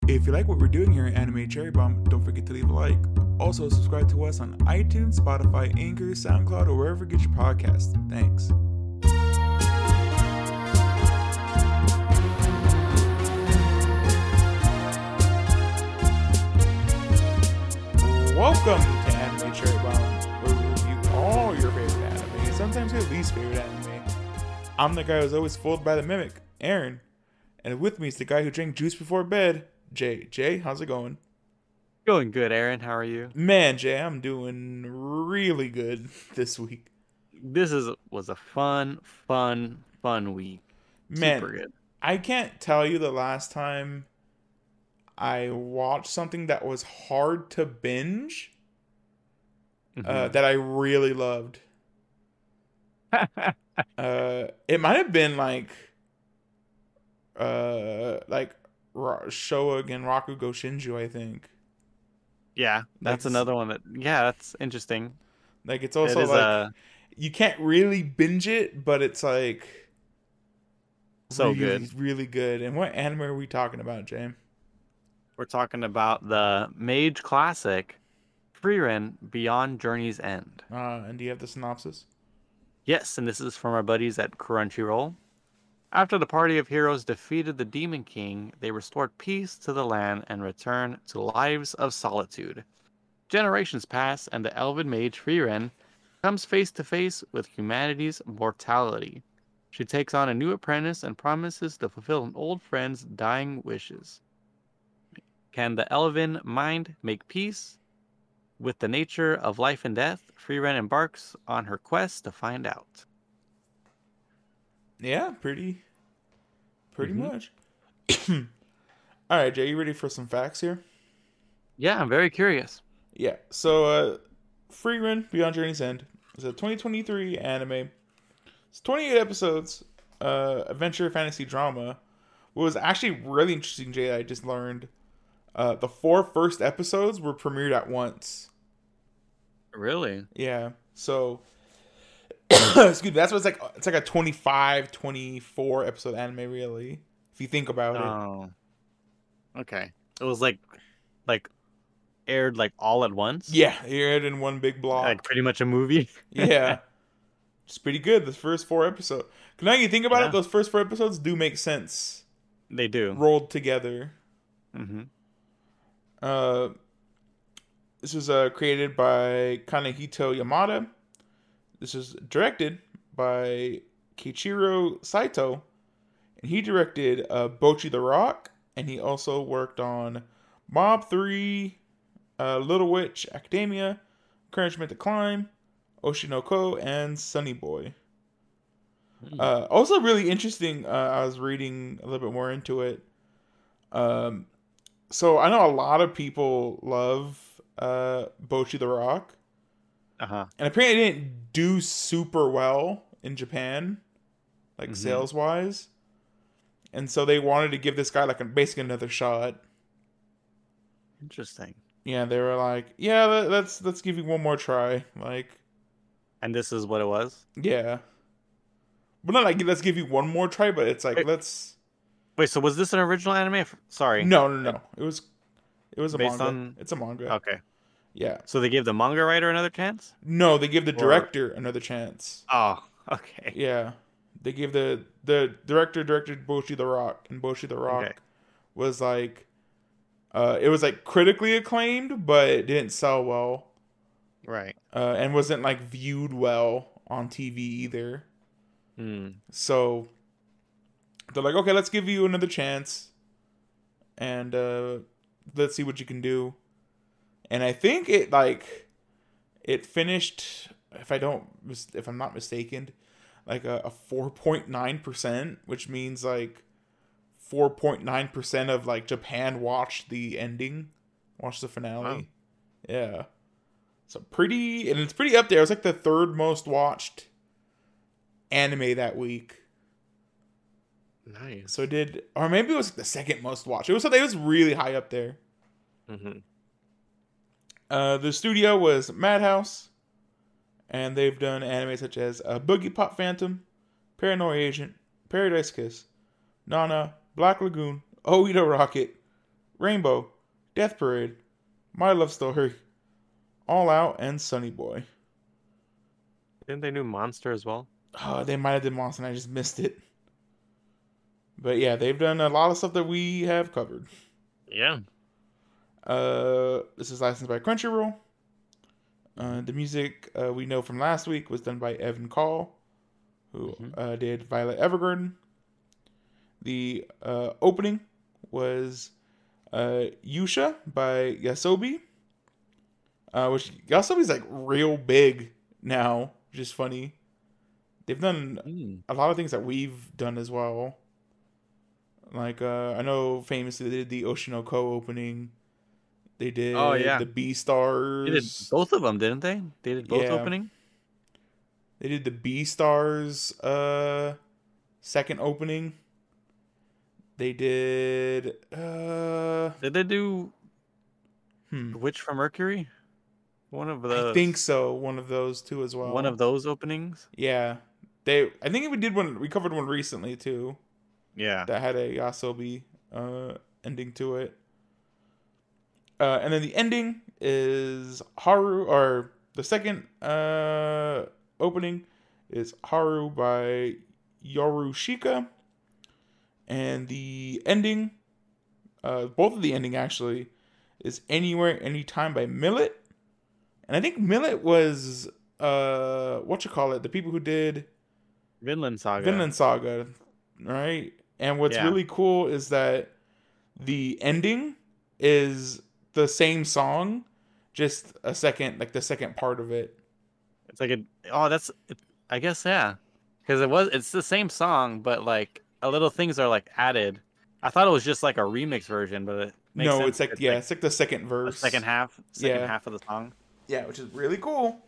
If you like what we're doing here at Anime Cherry Bomb, don't forget to leave a like. Also, subscribe to us on iTunes, Spotify, Anchor, SoundCloud, or wherever you get your podcasts. Thanks. Welcome to Anime Cherry Bomb, where we review all your favorite anime, and sometimes your least favorite anime. I'm the guy who's always fooled by the mimic, Aaron. And with me is the guy who drank juice before bed, Jay. Jay, how's it going? Going good, Aaron. How are you? Man, Jay, I'm doing really good this week. Was a fun week. Man, Super good. I can't tell you the last time I watched something that was hard to binge that I really loved. It might have been like Showa Genraku Go Shinju, I think. Yeah, that's another one that's interesting. Like, it's also you can't really binge it, but it's like so really, good. Really good. And what anime are we talking about, James? We're talking about the Mage classic, Frieren Beyond Journey's End. And do you have the synopsis? Yes, and this is from our buddies at Crunchyroll. After the party of heroes defeated the Demon King, they restored peace to the land and returned to lives of solitude. Generations pass, and the elven mage Frieren comes face to face with humanity's mortality. She takes on a new apprentice and promises to fulfill an old friend's dying wishes. Can the elven mind make peace with the nature of life and death? Frieren embarks on her quest to find out. Yeah, pretty much. All right, Jay, you ready for some facts here? Yeah, I'm very curious. Yeah, so Frieren Beyond Journey's End is a 2023 anime. It's 28 episodes, adventure fantasy drama. What was actually really interesting, Jay, I just learned, the 4 first episodes were premiered at once. Really? Yeah, so excuse me, that's what it's like a 25, 24 episode anime, really, if you think about it. Oh. Okay. It was like aired like all at once? Yeah, it aired in one big block. Like pretty much a movie? Yeah. It's pretty good, the first 4 episodes. Now you think about it, those first 4 episodes do make sense. They do. Rolled together. Mm-hmm. This was created by Kanehito Yamada. This was directed by Keiichiro Saito. And he directed Bocchi the Rock. And he also worked on Mob 3, Little Witch Academia, Encouragement to Climb, Oshinoko, and Sunny Boy. Also really interesting, I was reading a little bit more into it. So I know a lot of people love Bocchi the Rock. Uh-huh. And apparently it didn't do super well in Japan, like sales-wise. And so they wanted to give this guy like basically another shot. Interesting. Yeah, they were like, yeah, let's give you one more try. Like, and this is what it was? Yeah. But not like, let's give you one more try, but it's like, let's... Wait, so was this an original anime? Sorry. No. It was a based manga. It's a manga. Okay. Yeah. So they gave the manga writer another chance? No, they gave the director another chance. Oh, okay. Yeah. They gave the director directed Bocchi the Rock, and Bocchi the Rock was like, it was like critically acclaimed, but it didn't sell well. Right. And wasn't like viewed well on TV either. So they're like, okay, let's give you another chance, and let's see what you can do. And I think it finished, if I'm not mistaken, like a 4.9%, which means like 4.9% of like Japan watched the finale. Oh. Yeah. So it's pretty up there. It was like the 3rd most watched anime that week. Nice. So or maybe it was like the 2nd most watched. It was really high up there. The studio was Madhouse, and they've done anime such as Boogie Pop Phantom, Paranoia Agent, Paradise Kiss, Nana, Black Lagoon, Oedo Rocket, Rainbow, Death Parade, My Love Story, All Out, and Sunny Boy. Didn't they do Monster as well? Oh, they might have done Monster and I just missed it. But yeah, they've done a lot of stuff that we have covered. Yeah. This is licensed by Crunchyroll. The music we know from last week was done by Evan Call, who did Violet Evergarden. The opening was Yusha by Yasobi, which Yasobi's like real big now, which is funny. They've done a lot of things that we've done as well. Like I know famously they did the Oshinoko opening. They did the Beastars. They did both of them, didn't they? They did both opening? They did the Beastars second opening. They did Did they do Witch from Mercury? One of those. I think so. One of those too as well. One of those openings? Yeah. I think we covered one recently too. Yeah. That had a Yasobi ending to it. And then the ending is Haru, or the second opening is Haru by Yorushika. And the ending, both of the ending actually, is Anywhere, Anytime by Millet. And I think Millet was, the people who did Vinland Saga, right? And what's really cool is that the ending is the same song, just the second part of it. It's like I guess, yeah. Because it's the same song, but like a little things are like added. I thought it was just like a remix version, but it makes sense. It's like the second verse. The second half of the song. Yeah, which is really cool.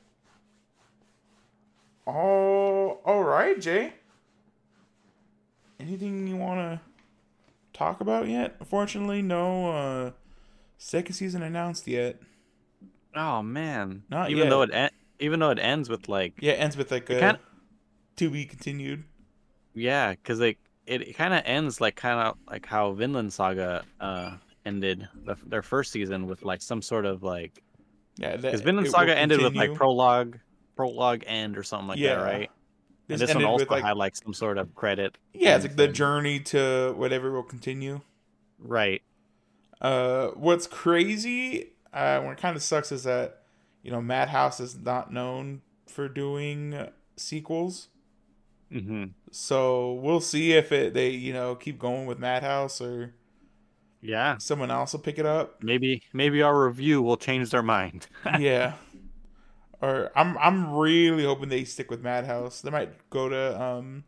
Oh, all right, Jay. Anything you want to talk about yet? Unfortunately, no second season announced yet. Oh man! Not even yet. Even though it ends with like it ends with like a to be continued. Yeah, because it kind of ends like how Vinland Saga ended their first season with like some sort of like because Vinland Saga ended with like prologue end or something like that, right? And this one also had like some sort of credit. Yeah, it's like the journey to whatever will continue. Right. What's crazy, what kind of sucks is that, Madhouse is not known for doing sequels. Mm-hmm. So we'll see if they keep going with Madhouse or someone else will pick it up. Maybe our review will change their mind. Yeah. Or I'm really hoping they stick with Madhouse. They might go to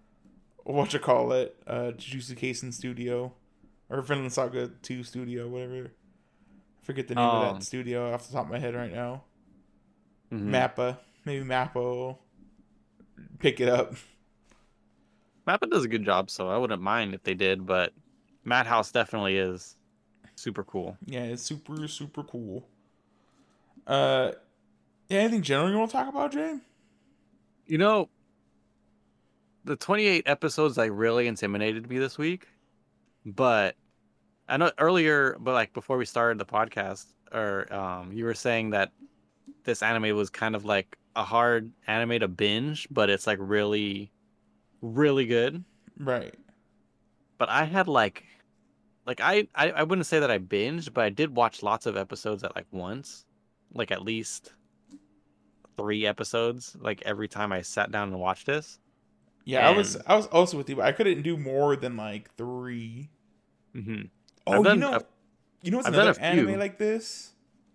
Jujutsu Kaisen Studio or Vinland Saga 2 Studio, whatever. I forget the name of that studio off the top of my head right now. Mm-hmm. Mappa. Maybe Mappa will pick it up. Mappa does a good job, so I wouldn't mind if they did, but Madhouse definitely is super cool. Yeah, it's super, super cool. Anything general you want to talk about, Jay? The 28 episodes like really intimidated me this week, but I know earlier, but like before we started the podcast, or you were saying that this anime was kind of like a hard anime to binge, but it's like really, really good. Right. But I had I wouldn't say that I binged, but I did watch lots of episodes at like once, like at least 3 episodes, like every time I sat down and watched this. Yeah, I was also with you, but I couldn't do more than like 3. Mm-hmm. Oh, what's another anime like this?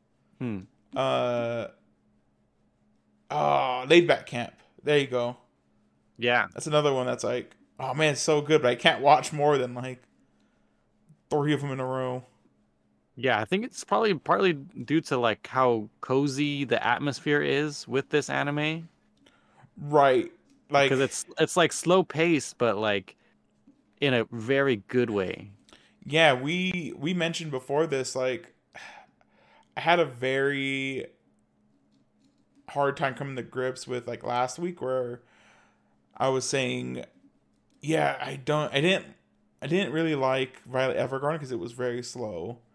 Laid Back Camp. There you go. Yeah, that's another one that's like, oh man, it's so good, but I can't watch more than like 3 of them in a row. Yeah, I think it's probably partly due to like how cozy the atmosphere is with this anime. Right. Like, because it's like slow paced, but like in a very good way. Yeah, we mentioned before this, like, I had a very hard time coming to grips with like last week where I was saying, yeah, I didn't really like Violet Evergarden because it was very slow.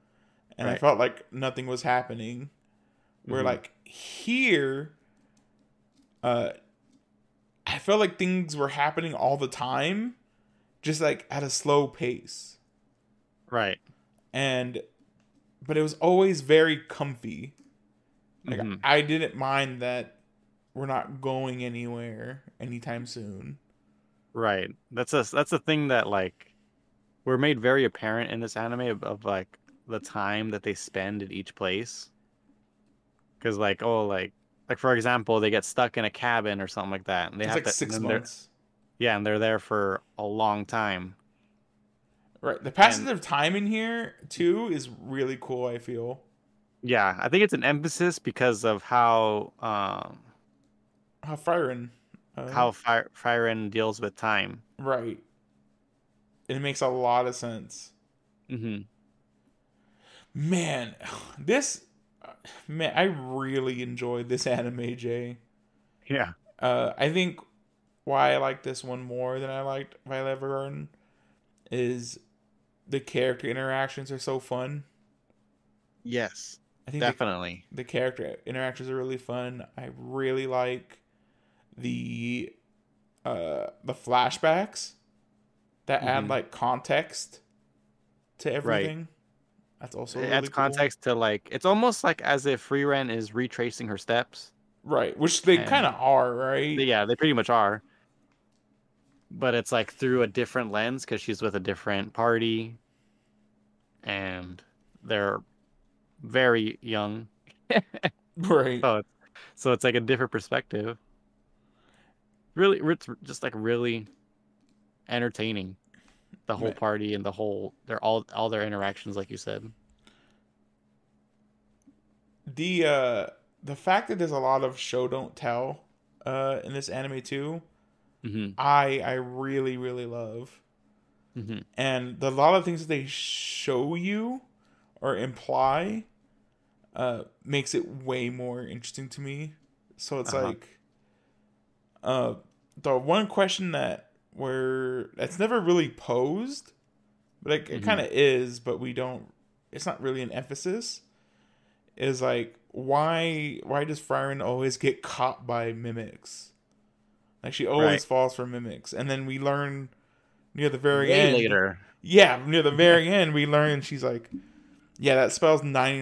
and I Right. felt like nothing was happening. Where Mm-hmm. like here, uh, I felt like things were happening all the time, just like at a slow pace, Right. and but it was always very comfy. Like Mm-hmm. I didn't mind that we're not going anywhere anytime soon. Right. That's a thing that like were made very apparent in this anime of like the time that they spend at each place. Because like oh like for example they get stuck in a cabin or something like that and they It's have like to and six then they're months, yeah and they're there for a long time. right? The passage And of time in here too is really cool. I feel yeah, I think it's an emphasis because of how Frieren, how Frieren deals with time. right? It makes a lot of sense. Hmm. Man, this man, I really enjoyed this anime, Jay. Yeah. I think why I like this one more than I liked Violet Evergarden is the character interactions are so fun. Yes. I think Definitely. the character interactions are really fun. I really like the flashbacks that add Hmm. like context to Right. everything. That's also It adds really cool. context to like it's almost like as if Frieren is retracing her steps. Right, which they kind And of are, right? yeah, they pretty much are. But it's like through a different lens because she's with a different party and they're very young. Right. So so it's like a different perspective. Really, it's just like really entertaining. The whole Ma- party and the whole they're all their interactions, like you said. The uh the fact that there's a lot of show don't tell in this anime too, Hmm. I really love. Hmm. And a lot of things that they show you or imply makes it way more interesting to me. So it's Uh-huh. like uh the one question that where that's never really posed, but it kind Hmm. of is, but we don't, it's not really an emphasis, is like why does Frieren always get caught by mimics? Like she Right. always falls for mimics, and then we learn near the very Way end. later. Yeah, near the very end, we learn she's like, yeah, that spell's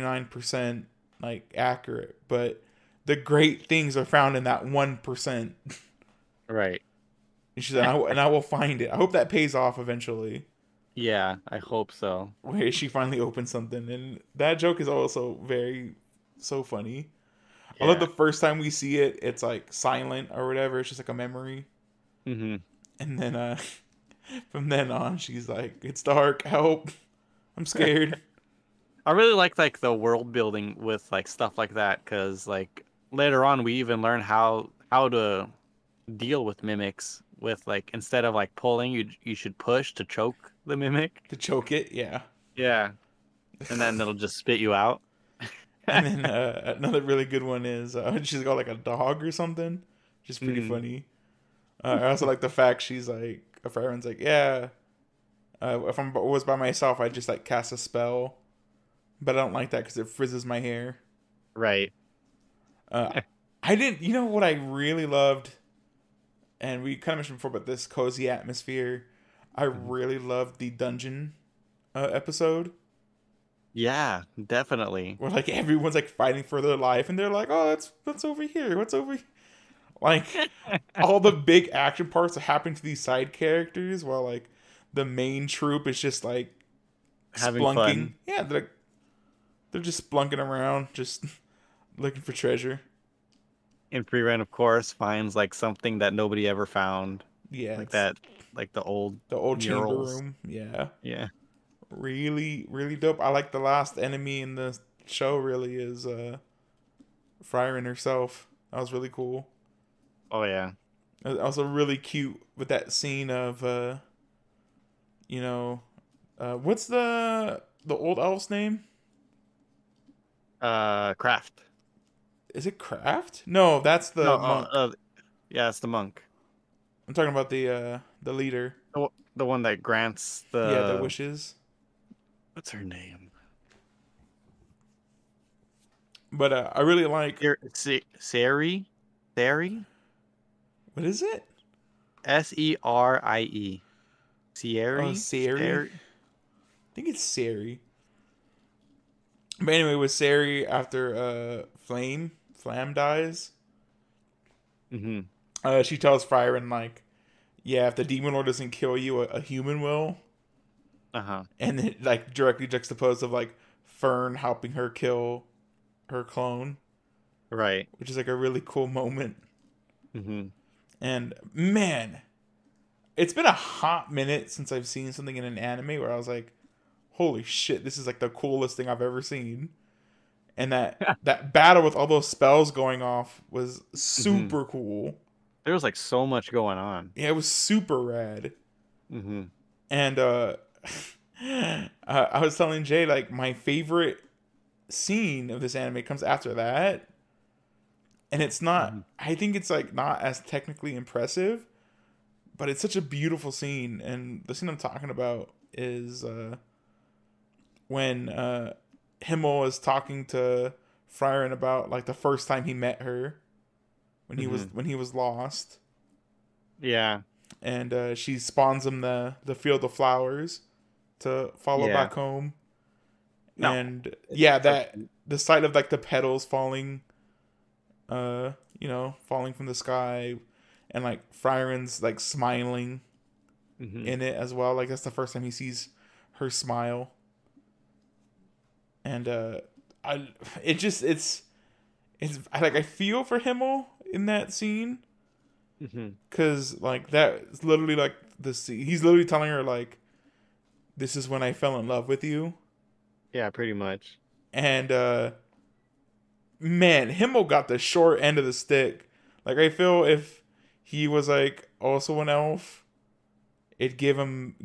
99% like accurate, but the great things are found in that 1%. Right. And she's like, and I will find it. I hope that pays off eventually. Yeah, I hope so. Where she finally opens something, and that joke is also very so funny. I love Yeah. the first time we see it, it's like silent or whatever. It's just like a memory, Hmm. and then from then on, she's like, "It's dark. Help! I'm scared." I really like the world building with like stuff like that because like later on we even learn how to deal with mimics with like instead of like pulling you should push to choke the mimic. To choke it, yeah. Yeah, and then it'll just spit you out. And then another really good one is she's got like a dog or something, which is pretty Mm, funny. I also like the fact she's like, if everyone's like, yeah, if I was by myself, I'd just like cast a spell, but I don't like that because it frizzes my hair. right. Uh, I didn't, you know what I really loved, and we kind of mentioned before, but this cozy atmosphere. I Mhm. really loved the dungeon episode Yeah, definitely. where like everyone's like fighting for their life, and they're like, "Oh, that's over here. What's over?" Like all the big action parts are happening to these side characters, while like the main troop is just like Having splunking. fun. Yeah, they're just splunking around, just looking for treasure. And Free of course, finds like something that nobody ever found, Yeah, like it's that, like the old the old chamber murals. room. Yeah, Yeah. really dope. I like the last enemy in the show. Really is Frieren herself. That was really cool. Oh yeah. Also really cute with that scene of you know, what's the old elf's name? Craft. Is it Craft? No, that's No. the monk. Yeah, it's the monk. I'm talking about the leader. The one that grants Yeah, the the wishes. what's her name? But I really like. Seri, Seri, What is it? Serie, Oh, Seri, Sari. Seri. I think it's Sari. But anyway, with Sari after Flam dies, Mm-hmm. she tells Frieren like, yeah, if the demon lord doesn't kill you, a human will. Uh-huh. And then like directly juxtaposed of like Fern helping her kill her clone, Right. which is like a really cool moment. Mm-hmm. And man, it's been a hot minute since I've seen something in an anime where I was like, holy shit, this is like the coolest thing I've ever seen. And that battle with all those spells going off was Mm-hmm. super cool. There was like so much going on. Yeah, it was super rad. Mm-hmm. And I was telling Jay like my favorite scene of this anime comes after that. And it's not, Mm-hmm. I think it's like not as technically impressive, but it's such a beautiful scene. And the scene I'm talking about is when Himmel is talking to Frieren about like the first time he met her when he was lost. Yeah. And she spawns him the field of flowers to follow Yeah. back home. No. And yeah, so that the sight of like the petals falling, falling from the sky, and like Friren's like smiling Mm-hmm. in it as well. Like that's the first time he sees her smile. And it's I feel for Himmel in that scene Mm-hmm. because like that's literally like he's literally telling her like, this is when I fell in love with you. Yeah, pretty much. And man, Himmel got the short end of the stick. Like I feel if he was like also an elf, it'd give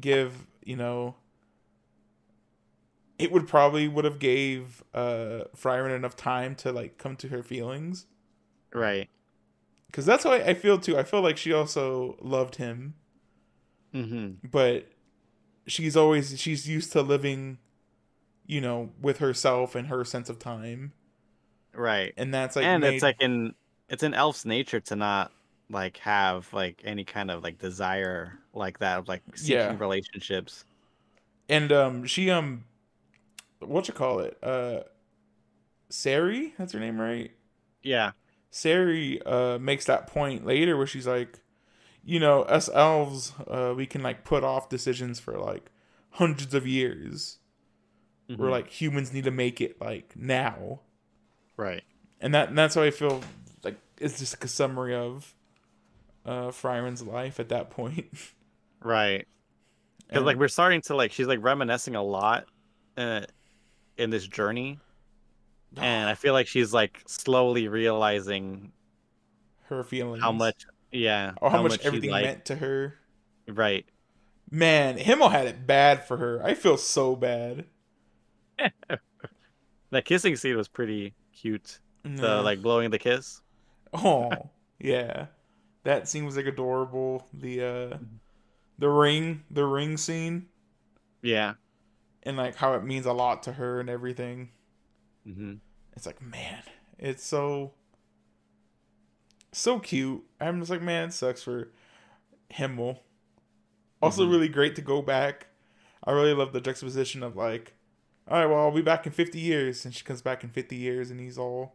it would have gave Frieren enough time to like come to her feelings. Right. Because that's how I feel too. I feel like she also loved him, Mm-hmm. but she's used to living, with herself and her sense of time, Right. and that's like And made. it's in elf's nature to not like have like any kind of like desire like that of like Yeah. seeking relationships. And she what you call it? Sari, that's her name, right? Yeah. Sari makes that point later where she's like, us elves, we can like put off decisions for like hundreds of years. Mm-hmm. Where like humans need to make it like now. Right. And that's how I feel like it's just like a summary of Friren's life at that point. Right. Because like we're starting to like she's like reminiscing a lot in this journey. And I feel like she's like slowly realizing her feelings. How much or how much she everything meant to her. Right. Man, Himmel had it bad for her. I feel so bad. That kissing scene was pretty cute. The like blowing the kiss. Oh, yeah. That scene was like adorable. The ring scene. Yeah. And like how it means a lot to her and everything. Mm-hmm. It's like, man, it's so cute. I'm just like, man, it sucks for Himmel. Also really great to go back. I really love the juxtaposition of like, all right, well, I'll be back in 50 years. And she comes back in 50 years and he's all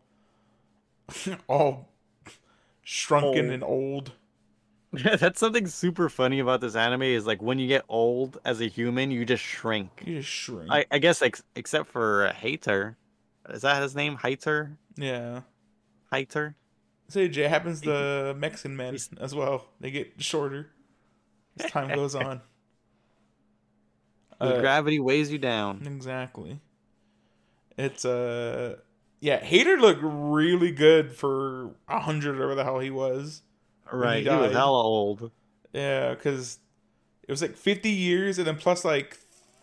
shrunken and old. That's something super funny about this anime is like when you get old as a human, you just shrink. You just shrink. I guess except for Hater. Is that his name? Hater? Yeah. Hater? Say Jay happens to Mexican men as well. They get shorter as time goes on. Gravity weighs you down. Exactly. It's yeah, Hater looked really good for 100 or whatever the hell he was. Right, he was hella old. Yeah, because it was like 50 years and then plus like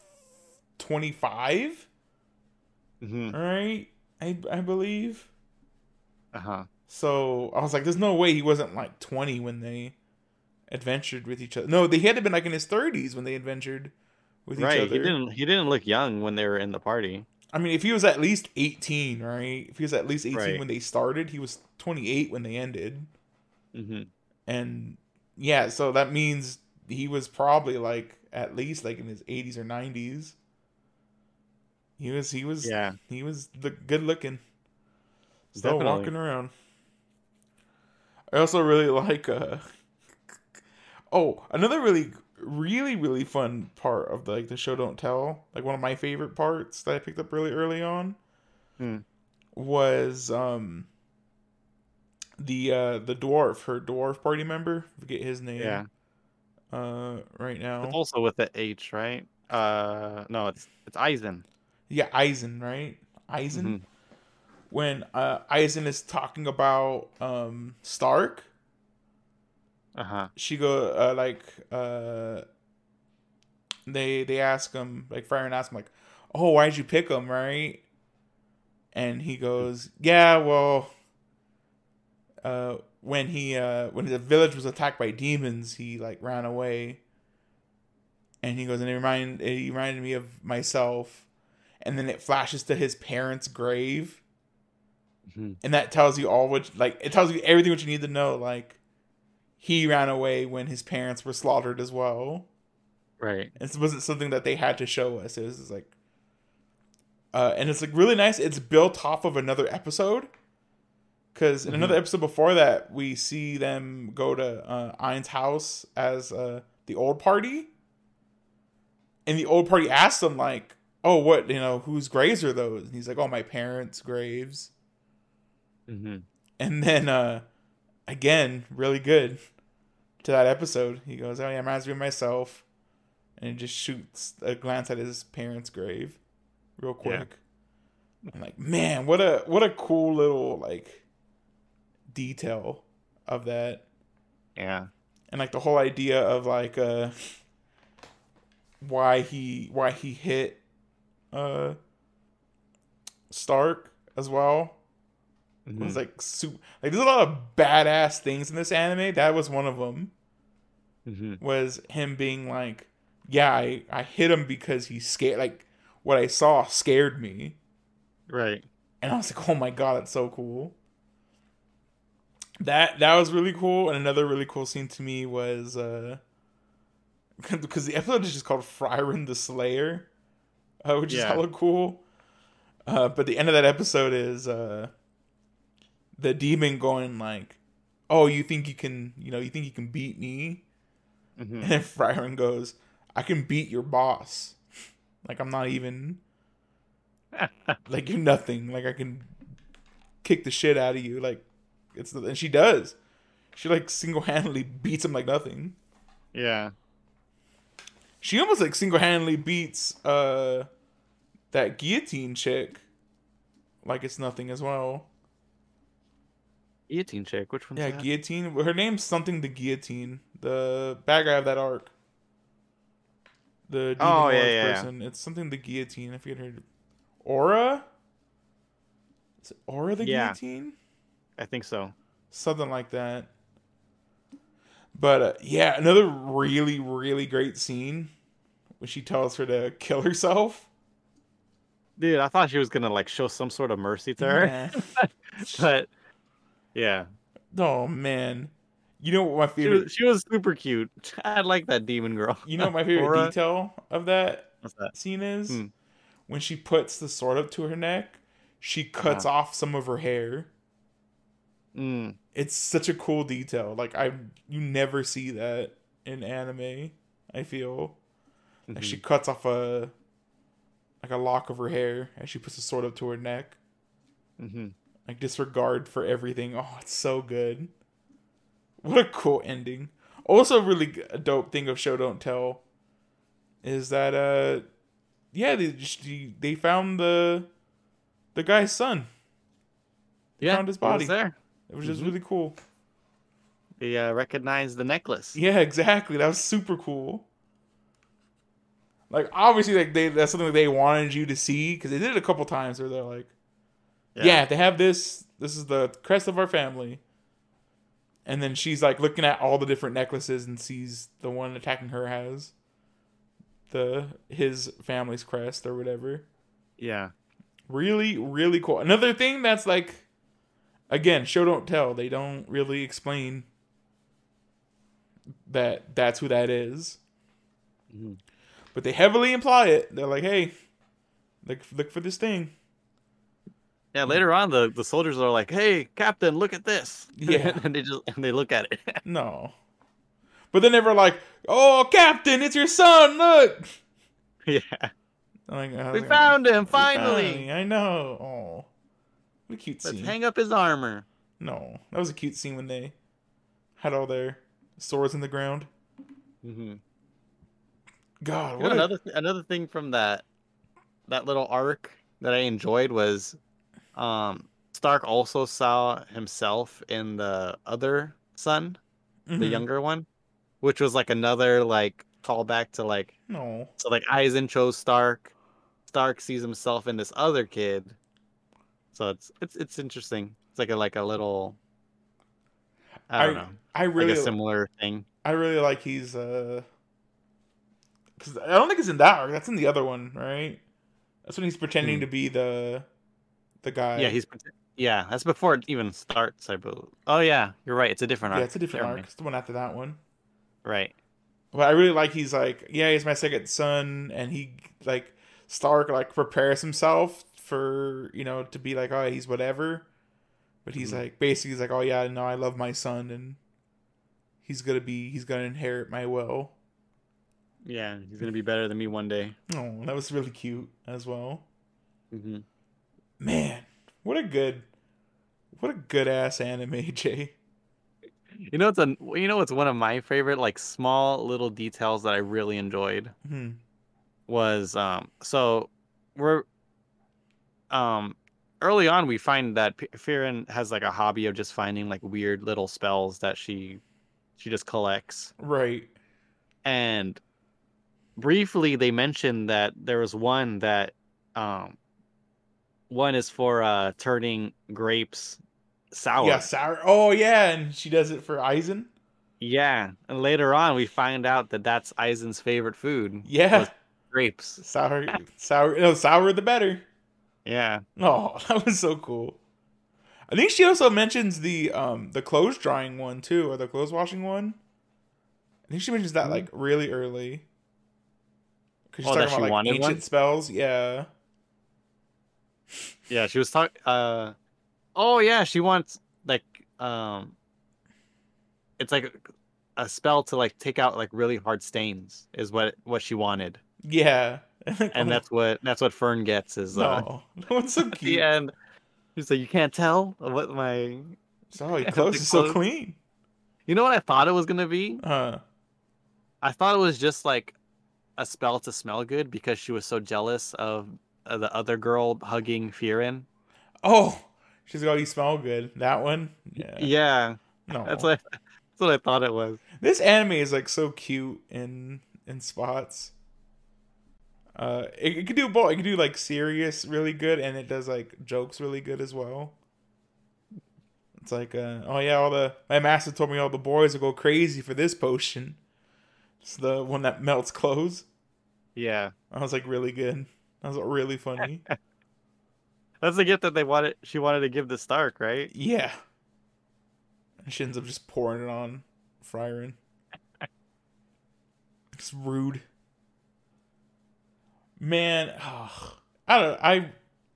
25. Mm-hmm. Right? I believe. Uh-huh. So I was like, there's no way he wasn't like 20 when they adventured with each other. No, he had to been like in his 30s when they adventured with each other. He didn't look young when they were in the party. I mean, if he was at least 18, right? If he was at least 18 Right. when they started, he was 28 when they ended. Mm-hmm. And yeah, so that means he was probably like at least like in his 80s or 90s. Yeah, He was the good looking, still definitely. walking around. I also really like oh, another really fun part of the, like the show don't tell, like one of my favorite parts that I picked up really early on Mm. was the dwarf, her dwarf party member, forget his name Yeah. right It's now. also with the H, right? No, it's Eisen. Yeah, Eisen, right? Eisen. Mm-hmm. When Eisen is talking about Stark, Uh-huh. she go they ask him, like Frieren asks him like, "Oh, why'd you pick him?" Right? And he goes, "Yeah, well, when the village was attacked by demons, he like ran away." And he goes, and it reminded me of myself. And then it flashes to his parents' grave, Mm-hmm. and that tells you all what, like, it tells you everything what you need to know. Like, he ran away when his parents were slaughtered as well. Right. It wasn't something that they had to show us. It was just like, and it's like really nice. It's built off of another episode, because in Mm-hmm. another episode before that, we see them go to Ein's house as the old party, and the old party asks them like, "Oh, what, whose graves are those?" And he's like, "Oh, my parents' graves." Mm-hmm. And then again, really good to that episode. He goes, "Oh yeah, reminds me of myself," and he just shoots a glance at his parents' grave, real Yeah. quick. I'm like, man, what a cool little like detail of that, Yeah. and like the whole idea of like why he hit uh Stark as well. It Mm-hmm. was like like there's a lot of badass things in this anime. That was one of them. Mm-hmm. Was him being like, yeah, I hit him because he's scared. Like what I saw scared me, Right. and I was like, oh my god, that's so cool. That was really cool. And another really cool scene to me was because the episode is just called Frieren the Slayer, which is Yeah. hella cool. But the end of that episode is the demon going like, "Oh, you think you can beat me?" Mm-hmm. And then Frieren goes, "I can beat your boss. Like I'm not even like you're nothing. Like I can kick the shit out of you. Like and she does. She like single handedly beats him like nothing. Yeah. She almost like single handedly beats that guillotine chick like it's nothing as well. Guillotine chick. Which one's Yeah, that? guillotine. Her name's something the guillotine. The bad guy of that arc. The demon Oh yeah, lords yeah, yeah. person. It's something the guillotine. I forget her. Aura? Is it Aura the Yeah, guillotine? I think so. Something like that. But yeah, another really great scene when she tells her to kill herself. Dude, I thought she was gonna like show some sort of mercy to her, Yeah. but yeah, Oh man. You know what my she favorite was super cute. I like that demon girl. you know what my favorite Aura. detail of that What's that? scene is? Hmm. When she puts the sword up to her neck, she cuts Uh-huh. off some of her hair. Mm. It's such a cool detail. Like you never see that in anime, I feel. Like she Hmm. cuts off a lock of her hair as she puts the sword up to her neck. Hmm. Like disregard for everything. Oh, it's so good. What a cool ending. Also, really a dope thing of Show Don't Tell is that yeah, they found the guy's son. They Yeah, found his he was body. there. It was just Hmm. really cool. They recognized the necklace. Yeah, exactly. That was super cool. Like obviously, like that's something that they wanted you to see because they did it a couple times where they're like, Yeah. "Yeah, they have this. This is the crest of our family." And then she's like looking at all the different necklaces and sees the one attacking her has his family's crest or whatever. Yeah. Really, really cool. Another thing that's like, again, show don't tell. They don't really explain that that's who that is. Mm-hmm. But they heavily imply it. They're like, hey, look for this thing. Yeah, later on the soldiers are like, "Hey, Captain, look at this." Yeah. and they look at it. No. But then they were like, oh, Captain, it's your son, look. Yeah. Like, We found him, finally. I know. Oh. What a cute Let's scene. hang up his armor. No. That was a cute scene when they had all their swords in the ground. Mm-hmm. God, what another thing from that little arc that I enjoyed was Stark also saw himself in the other son, the younger one, which was like another like callback to like so like Eisen chose Stark sees himself in this other kid, so it's interesting. It's like a little I don't know. I really like a similar thing. I really like he's because I don't think it's in that arc. That's in the other one, right? That's when he's pretending to be the guy. Yeah, that's before it even starts, I believe. Oh yeah, you're right. It's a different arc. Yeah, it's a different arc. It's the one after that one. Right. But I really like he's like, yeah, he's my second son, and he like Stark like prepares himself for to be like, oh, he's whatever. But he's like basically he's like, oh yeah, no, I love my son, and he's gonna inherit my will. Yeah, he's gonna be better than me one day. Oh, that was really cute as well. Mm-hmm. Man, what a good ass anime, Jay. What's one of my favorite like small little details that I really enjoyed was so we're early on we find that Firen has like a hobby of just finding like weird little spells that she just collects. Right. And briefly they mentioned that there was one that one is for turning grapes sour. Yeah, sour. Oh yeah, and she does it for Eisen. Yeah, and later on we find out that that's Eisen's favorite food. Yeah, grapes. Sour. No, sour the better. Yeah. Oh, that was so cool. I think she also mentions the clothes drying one too, or the clothes washing one. I think she mentions that like really early. Because she's talking about like ancient spells. Yeah. Yeah, she was talking. Oh yeah, she wants like it's like a spell to like take out like really hard stains is what she wanted. Yeah. And that's what Fern gets is that one's so cute. At the end, she's like, you can't tell what my clothes is so clean. You know what I thought it was gonna be? I thought it was just like a spell to smell good because she was so jealous of the other girl hugging Firen. Oh, she's like, oh, you smell good. That one? Yeah. Yeah. No. That's what I thought it was. This anime is like so cute in spots. It could do both. It could do like serious really good, and it does like jokes really good as well. It's like, oh yeah, my master told me all the boys will go crazy for this potion. It's the one that melts clothes. Yeah. I was like really good. That was really funny. That's the gift that she wanted to give to Stark, right? Yeah. And she ends up just pouring it on Firen. It's rude. Man, I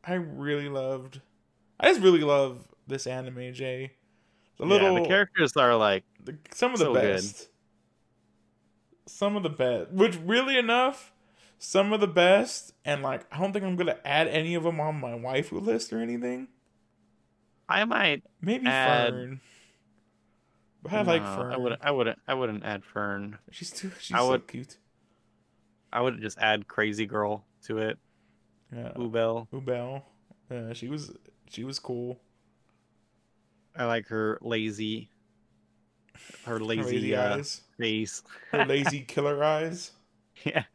just really love this anime, Jay. The characters are like some of the best. Good. Some of the best. Which really enough, some of the best, and like I don't think I'm gonna add any of them on my waifu list or anything. I might maybe Fern. But I like Fern. I wouldn't add Fern. She's so cute. I would just add Crazy Girl to it. Yeah. Ubel. Yeah, she was cool. I like her lazy eyes. Face. Her lazy killer eyes. Yeah.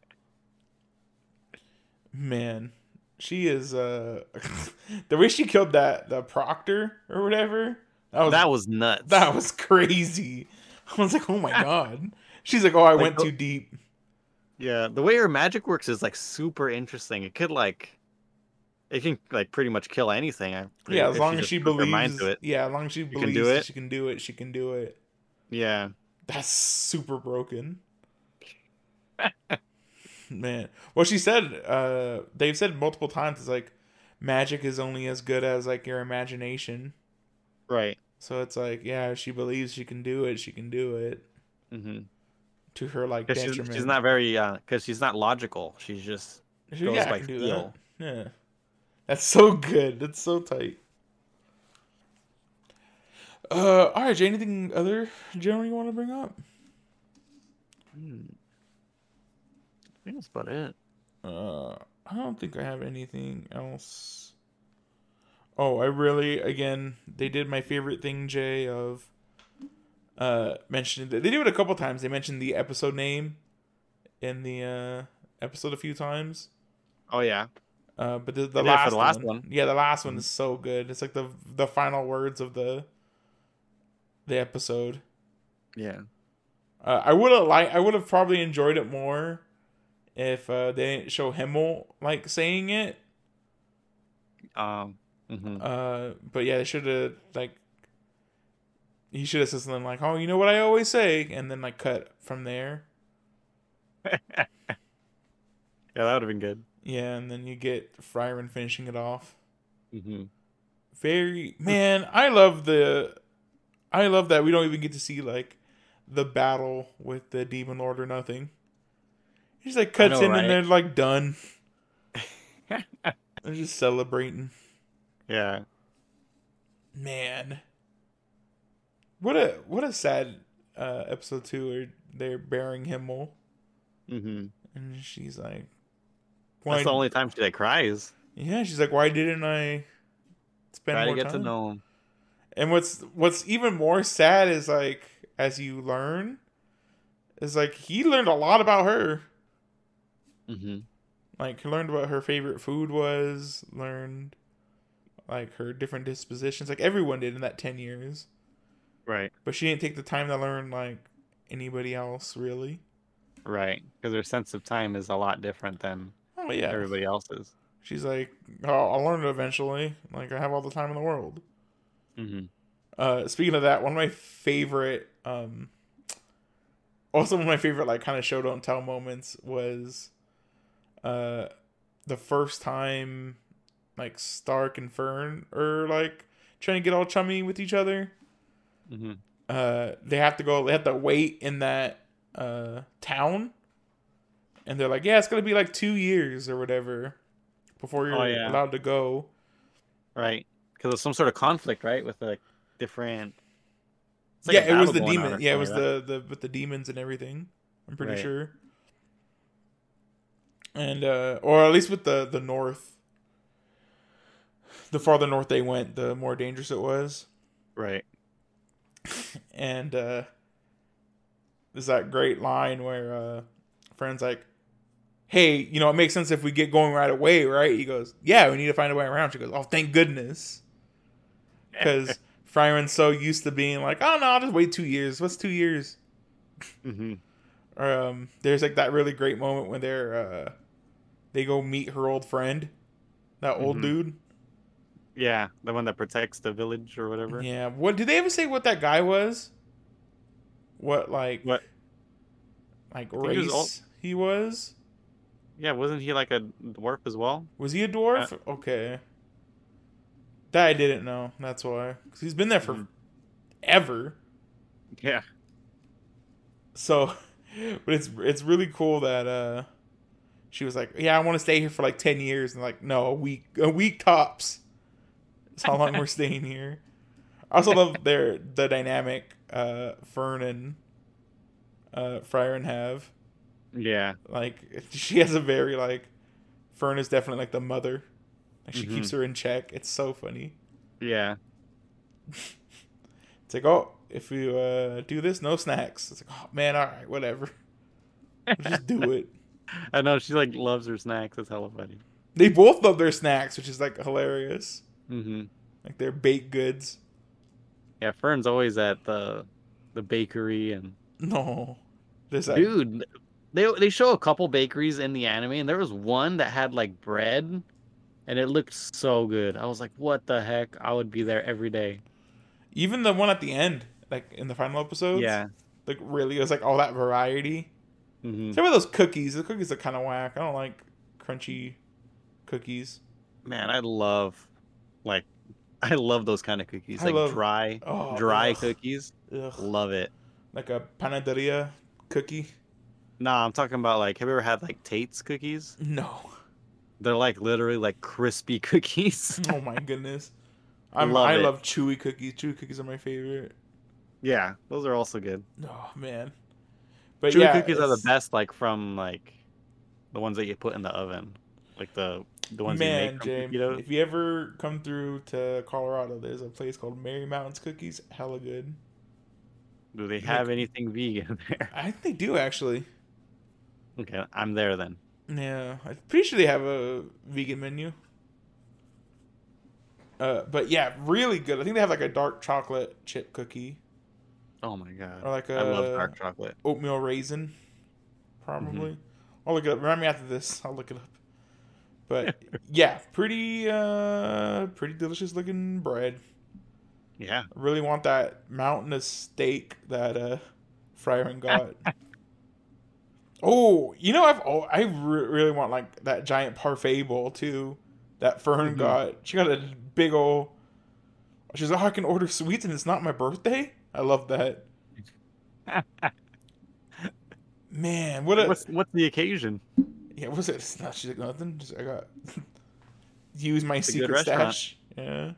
Man, she is the way she killed the proctor or whatever. That was nuts. That was crazy. I was like, oh my god. She's like, oh, I went too deep. Yeah, the way her magic works is like super interesting. It could like It can like pretty much kill anything. Yeah, as If she long as just she puts her mind to believes. it, Yeah, as long as she you can do believes that it. she can do it, she can do it. Yeah. That's super broken, man. Well, she said. They've said multiple times. It's like magic is only as good as like your imagination. Right. So it's like, yeah, if she believes she can do it, she can do it Mm-hmm. to her like Because she's detriment. not very because she's not logical. She just goes Yeah, I by can do that. feel. Yeah, that's so good. That's so tight. All right, Jay. Anything other general you want to bring up? Hmm. I think that's about it. Uh, I don't think I have anything else. Oh, I really again they did my favorite thing, Jay, of mentioning they do it a couple times. They mentioned the episode name in the episode a few times. Oh yeah, But the they did it for the last last one, one. yeah, the last one Mhm. is so good. It's like the final words of the episode. Yeah. I would have probably enjoyed it more if they didn't show Himmel like saying it. Um. hmm But yeah, they should have like he should have said something like, "Oh, you know what I always say," and then like cut from there. Yeah, that would have been good. Yeah, and then you get Frieren finishing it off. hmm Very man, I love that we don't even get to see like the battle with the Demon Lord or nothing. He just like I cuts know, in and right? they're like done. They're just celebrating. Yeah. Man, what a sad episode 2 where they're burying Himmel hmm and she's like, That's why? the only time she like cries. Yeah, she's like, why didn't I spend Try to more get to time? know him. And what's even more sad is like as you learn is like he learned a lot about her. hmm Like he learned what her favorite food was, learned like her different dispositions, like everyone did in that 10 years. Right. But she didn't take the time to learn like anybody else really. Right. Because her sense of time is a lot different than Oh yeah, everybody else's. she's like, oh, I'll learn it eventually. Like I have all the time in the world. hmm Speaking of that, one of my favorite, also one of my favorite like kind of show don't tell moments was, uh, the first time like Stark and Fern are like trying to get all chummy with each other. hmm They have to go. They have to wait in that town, and they're like, "Yeah, it's gonna be like 2 years or whatever before Oh you're yeah. allowed to go." Right. Because there's some sort of conflict, right, with like different. It's like Yeah, a it was battle the going on demon. or Yeah, it something was like that. the with the demons and everything. I'm pretty Right. sure, and or at least with the north. The farther north they went, the more dangerous it was. Right. And there's that great line where friend's like, "Hey, you know, it makes sense if we get going right away, right?" He goes, "Yeah, we need to find a way around." She goes, "Oh, thank goodness," because Fryron's so used to being like, "Oh no, I'll just wait 2 years. What's 2 years?" hmm Or there's like that really great moment when they go meet her old friend, that old hmm dude. Yeah, the one that protects the village or whatever. Yeah. What did they ever say? What that guy was? What What? like I think he was all. race he was? Yeah, wasn't he like a dwarf as well? Was he a Uh, dwarf? Okay. That I didn't know. That's why. Because he's been there for mhm. ever. Yeah. So, but it's really cool that she was like, yeah, I want to stay here for like 10 years, and like, no, a week tops. That's how long we're staying here. I also love the dynamic Fern and Frieren have. Yeah. Like she has a very like Fern is definitely like the mother. Like she hmm keeps her in check. It's so funny. Yeah. It's like, oh, if you do this, no snacks. It's like, oh man, all right, whatever. Just do it. I know she like loves her snacks. That's hella funny. They both love their snacks, which is like hilarious. hmm Like their baked goods. Yeah, Fern's always at the bakery and No, there's that. dude, they show a couple bakeries in the anime and there was one that had like bread and it looked so good. I was like, what the heck? I would be there every day. Even the one at the end, like in the final episodes, Yeah. like really, it was like all that variety. Hmm. Except for those cookies. The cookies are kind of whack. I don't like crunchy cookies. Man, like, I love those kind of cookies, I like love. Oh, dry ugh, cookies. ugh. Love it. Like a panaderia cookie. Nah, I'm talking about like, have you ever had like Tate's cookies? No. They're like literally like crispy cookies. Oh my goodness. Love I it. love chewy cookies. Chewy cookies are my favorite. Yeah, those are also good. Oh man. But Chewy yeah, cookies are the it's best, like from like the ones that you put in the oven, like the ones you make man, from Jay. cookie dough. If you ever come through to Colorado, there's a place called Mary Mountains Cookies. Hella good. Do they Like, have anything vegan there? I think they do actually. Okay, I'm there then. Yeah, I'm pretty sure they have a vegan menu. But yeah, really good. I think they have like a dark chocolate chip cookie Oh my god, or like I love a dark chocolate. oatmeal raisin, probably. I'll look it up. Remind me after this. I'll look it up. But yeah, pretty delicious looking bread. Yeah. I really want that mountainous steak that Fryron got. Oh, you know really want like that giant parfait bowl too. That Fern got. She got a big old. She's like, oh, I can order sweets and it's not my birthday. I love that. Man, what a What's the occasion? yeah. What's it? It's not. She's like nothing. Just I got use my It's a good secret restaurant. stash. Yeah.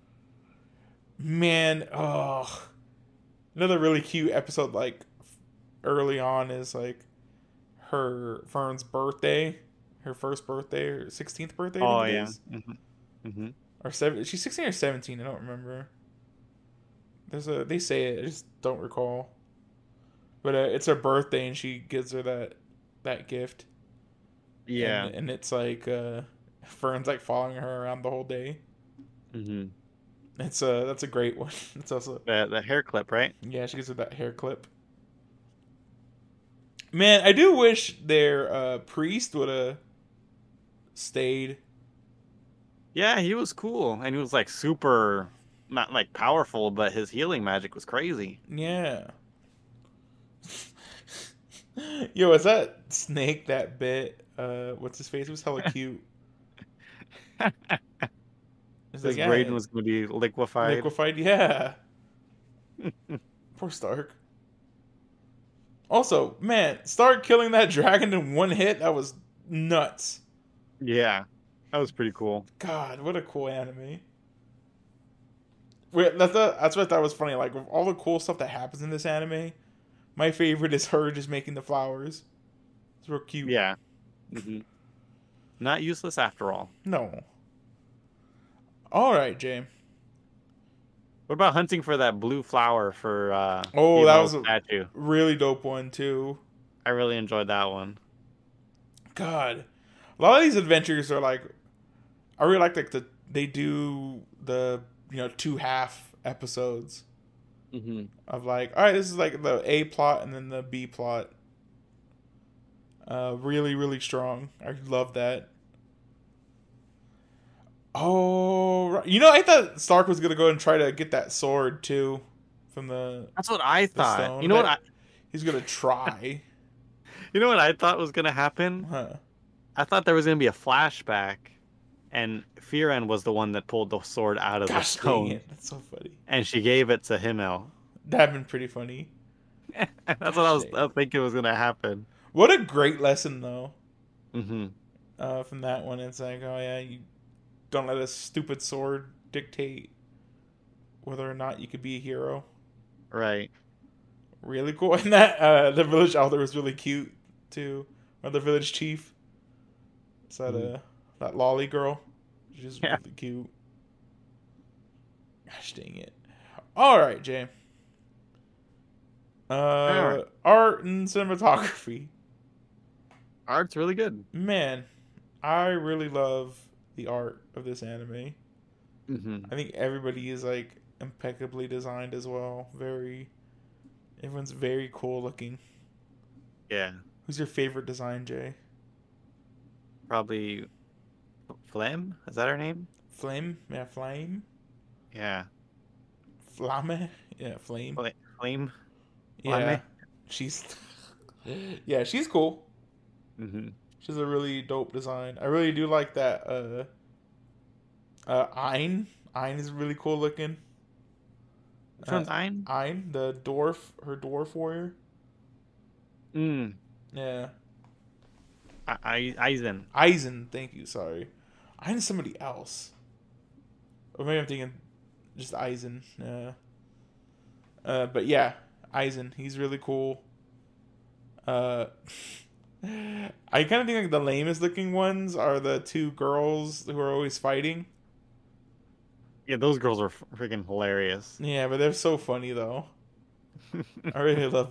Man, oh, another really cute episode. Like early on is like her Fern's birthday, her first birthday, her 16th birthday. I Oh think it yeah. is. Hmm. Or seven. She's 16 or 17. I don't remember. They say it. I just don't recall. But it's her birthday, and she gives her that gift. Yeah. And it's like Fern's like following her around the whole day. Hmm. That's a great one. It's also The hair clip, right? yeah. She gives her that hair clip. Man, I do wish their priest would have stayed. Yeah, he was cool, and he was like super, not like powerful, but his healing magic was crazy. Yeah. Yo, is that snake that bit? What's his face? It was hella cute. It's His like, yeah, brain was gonna be liquefied. liquefied. Yeah. Poor Stark. Also, man, Stark killing that dragon in one hit. That was nuts. Yeah, that was pretty cool. God, what a cool anime. Wait, that's what I thought was funny. Like, with all the cool stuff that happens in this anime, my favorite is her just making the flowers. It's real cute. Yeah. Hmm. Not useless after all. No. All right, Jay. What about hunting for that blue flower for Oh, that was Emo's a statue? really dope one too. I really enjoyed that one. God, a lot of these adventures are like, I really like they do the 2 half episodes Hmm. of like, all right, this is like the A plot and then the B plot. Really, really strong. I love that. Oh, right. I thought Stark was gonna go and try to get that sword too, from That's what I the thought. stone. You know what? He's gonna try, You know what I thought was gonna happen? huh? I thought there was gonna be a flashback, and Firan was the one that pulled the sword out of the Gosh dang stone, it, that's so funny. and she gave it to Himmel. That'd been pretty funny. That's what I was thinking was gonna happen. What a great lesson though. Hmm. From that one, it's like, oh yeah, you don't let a stupid sword dictate whether or not you could be a hero. Right. Really cool. And that the village elder was really cute too, or the village chief. It's that lolly girl. She's really cute. Gosh dang it! All right, Jay. Alright. Art and cinematography. Art's really good. Man, I really love the art of this anime. Hmm. I think everybody is like impeccably designed as well. Everyone's very cool looking. Yeah. Who's your favorite design, Jay? Probably Flem? Is that her name? Flame, yeah, flame, Yeah. flame, yeah, flame, Flame? yeah. Flame? She's, yeah, she's cool. Mm-hmm. She's a really dope design. I really do like that. Ein, Ein is really cool looking. Which one's Ein? Ein, the dwarf, her dwarf warrior. Mm. Yeah, Aizen. Eisen. Thank you. Sorry, Ein is somebody else. Or maybe I'm thinking just Eisen. Yeah. But yeah, Eisen. He's really cool. Uh, I kind of think like the lamest looking ones are the two girls who are always fighting. Yeah, those girls are freaking hilarious. Yeah, but they're so funny though. I really love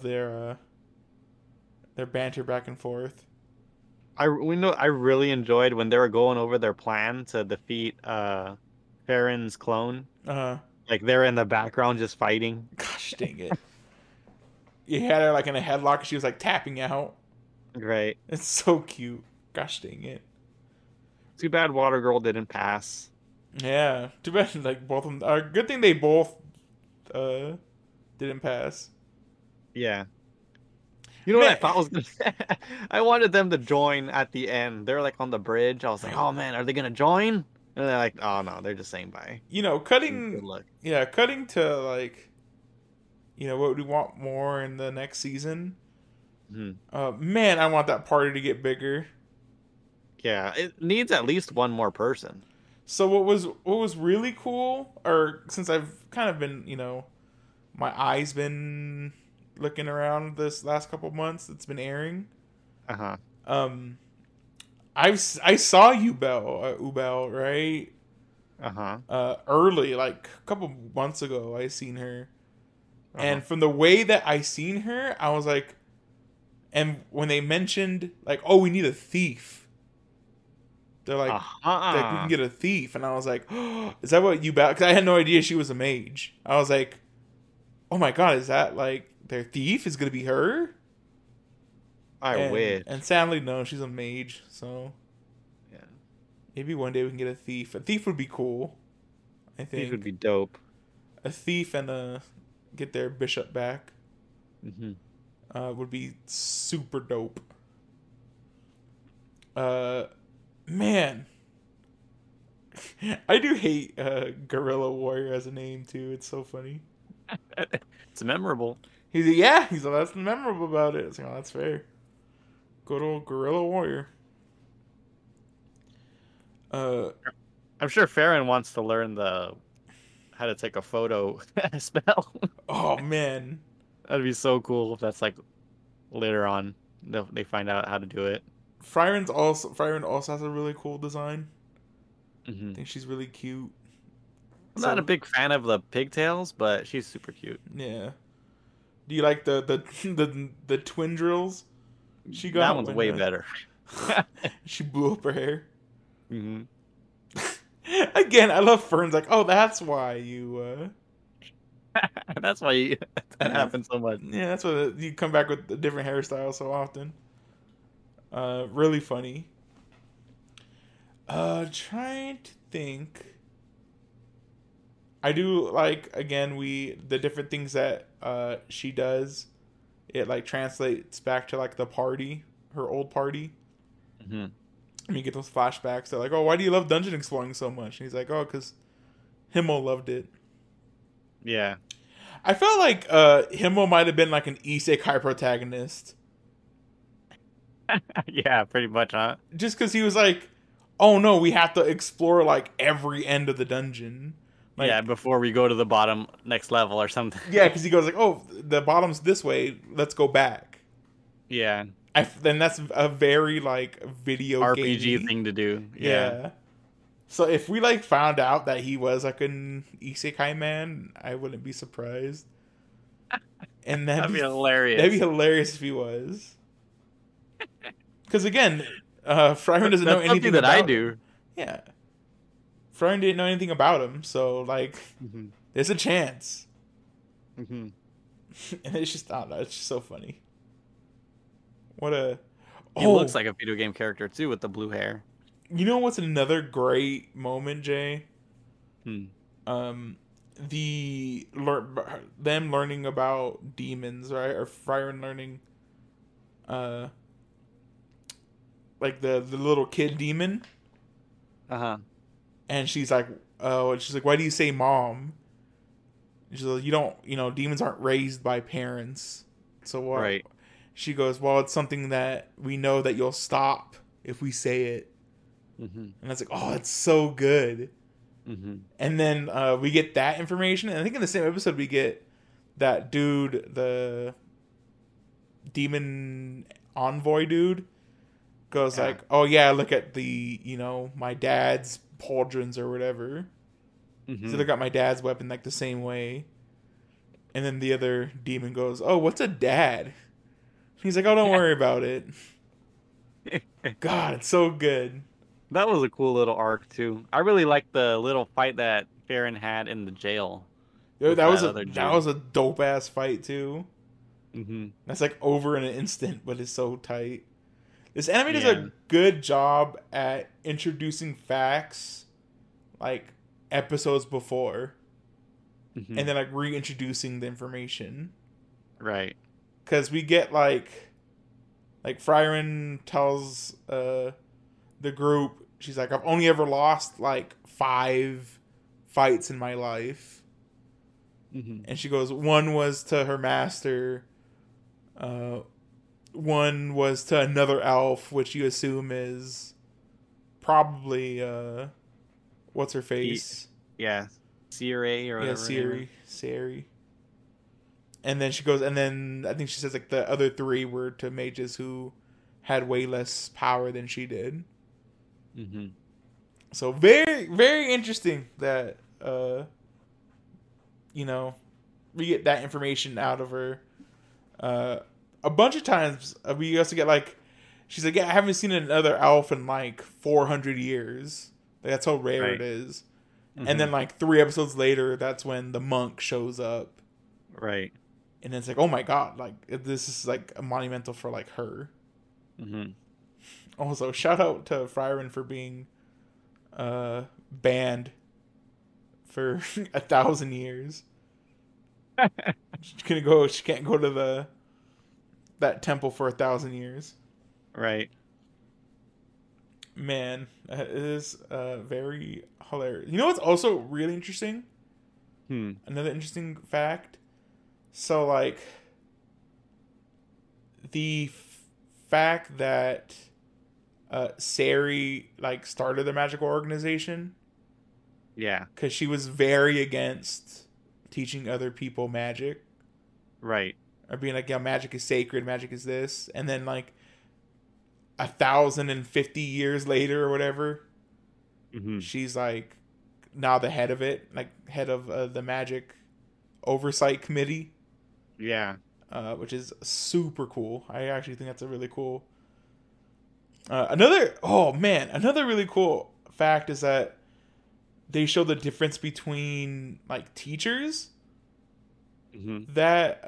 their banter back and forth. I really enjoyed when they were going over their plan to defeat Farron's clone. Uh, Like they're in the background just fighting. Gosh dang it! You had her like in a headlock. She was like tapping out. Right. It's so cute. Gosh dang it! Too bad Water Girl didn't pass. Yeah, too bad. Like both of them. Good thing they both didn't pass. Yeah. You know what I thought was gonna I wanted them to join at the end. They're like on the bridge. I was like, oh man, are they gonna join? And they're like, oh no, they're just saying bye. You know, Good cutting. luck. Yeah, cutting to like, you know, what we want more in the next season. Man, I want that party to get bigger. Yeah, it needs at least one more person. So what was really cool, or since I've kind of been, you know, my eyes been looking around this last couple months, it's been airing. Uh-huh. I saw Ubel, right? Uh-huh. Early, like a couple months ago, I seen her, Uh-huh. and from the way that I seen her, I was like, and when they mentioned like, oh, we need a thief. They're like, like we can get a thief, and I was like, oh, is that what Ubel? Because I had no idea she was a mage. I was like, oh my god, is that like their thief is gonna be her? I wish. And sadly, no, she's a mage. So Yeah. maybe one day we can get a thief. A thief would be cool. I think These would be dope. a thief and get their bishop back. Mm-hmm. Would be super dope. Man, I do hate Guerrilla Warrior as a name too. It's so funny. It's memorable. He's like, that's memorable about it. It's like, oh, that's fair. Good old Guerrilla Warrior. I'm sure Farron wants to learn how to take a photo spell. Oh man, That'd be so cool if that's like later on they find out how to do it. Friren also has a really cool design. Mm-hmm. I think she's really cute. I'm not a big fan of the pigtails, but she's super cute. Yeah. Do you like the twin drills? She got That one's way better. She blew up her hair. Mm-hmm. Again, I love Fern's like, oh, that's why you. That's why that happens so much. Yeah, that's why you come back with a different hairstyle so often. Really funny. Trying to think. I do like, again, the different things that she does. It like translates back to like the party, her old party. Mm-hmm. And you get those flashbacks. They're like, oh, why do you love dungeon exploring so much? And he's like, oh, because Himmel loved it. Yeah. I felt like Himmel might have been like an isekai protagonist. Yeah, pretty much, huh? Just because he was like, oh no, we have to explore like every end of the dungeon. Like, yeah, before we go to the bottom next level or something. Yeah, because he goes like, oh, the bottom's this way. Let's go back. Yeah. Then that's a very like video RPG gamey thing to do. Yeah. So if we like found out that he was like an isekai man, I wouldn't be surprised. And That'd be hilarious. That'd be hilarious if he was. Because again, Friren doesn't know anything that about I do. him. Yeah. Friren didn't know anything about him, so like, there's a chance. Mm-hmm. And it's just, I don't know, it's just so funny. What a... He looks like a video game character too with the blue hair. You know what's another great moment, Jay? Hmm. Um, them learning about demons, right? Or Frieren learning, uh, like the little kid demon, Uh-huh. and she's like, oh, and she's like, why do you say mom? And she's like, you don't, demons aren't raised by parents. So what? Right. She goes, well, it's something that we know that you'll stop if we say it. Mm-hmm. And I was like, oh, it's so good. Mm-hmm. And then we get that information. And I think in the same episode, we get that dude, the demon envoy dude, goes like, oh, yeah, look at the, my dad's pauldrons or whatever. Mm-hmm. So they got my dad's weapon like the same way. And then the other demon goes, oh, what's a dad? He's like, oh, don't worry about it. God, it's so good. That was a cool little arc too. I really liked the little fight that Farron had in the jail Yo, with that was that a other dude. that was a dope ass fight too. Mm-hmm. That's like over in an instant, but it's so tight. This anime does Yeah. a good job at introducing facts like episodes before, Mm-hmm. and then like reintroducing the information. Right. Because we get like Frieren tells the group, she's like, I've only ever lost like 5 fights in my life. Mm-hmm. And she goes, one was to her master, one was to another elf, which you assume is probably what's her face? Yeah. Siri or whatever. Yeah, Siri. And then she goes, and then I think she says like the other 3 were to mages who had way less power than she did. Mm-hmm. So very, very interesting that we get that information out of her. A bunch of times we also get like, she's like, yeah, I haven't seen another elf in like 400 years. Like, that's how rare it is. Mm-hmm. And then like 3 episodes later, that's when the monk shows up. Right. And it's like, oh my god, like this is like a monumental for like her. Mm-hmm. Also, shout out to Frieren for being banned for 1,000 years. She can't go to that temple for 1,000 years. Right. Man, it is very hilarious. You know what's also really interesting? Another interesting fact. So, like, the fact that Sari like started the magical organization. Yeah. Because she was very against teaching other people magic. Right. Or being like, yeah, magic is sacred, magic is this. And then like 1,050 years later or whatever, Mm-hmm. she's like now the head of it, like head of the magic oversight committee. Yeah. Which is super cool. I actually think that's a really cool. Another really cool fact is that they show the difference between like teachers Mm-hmm. that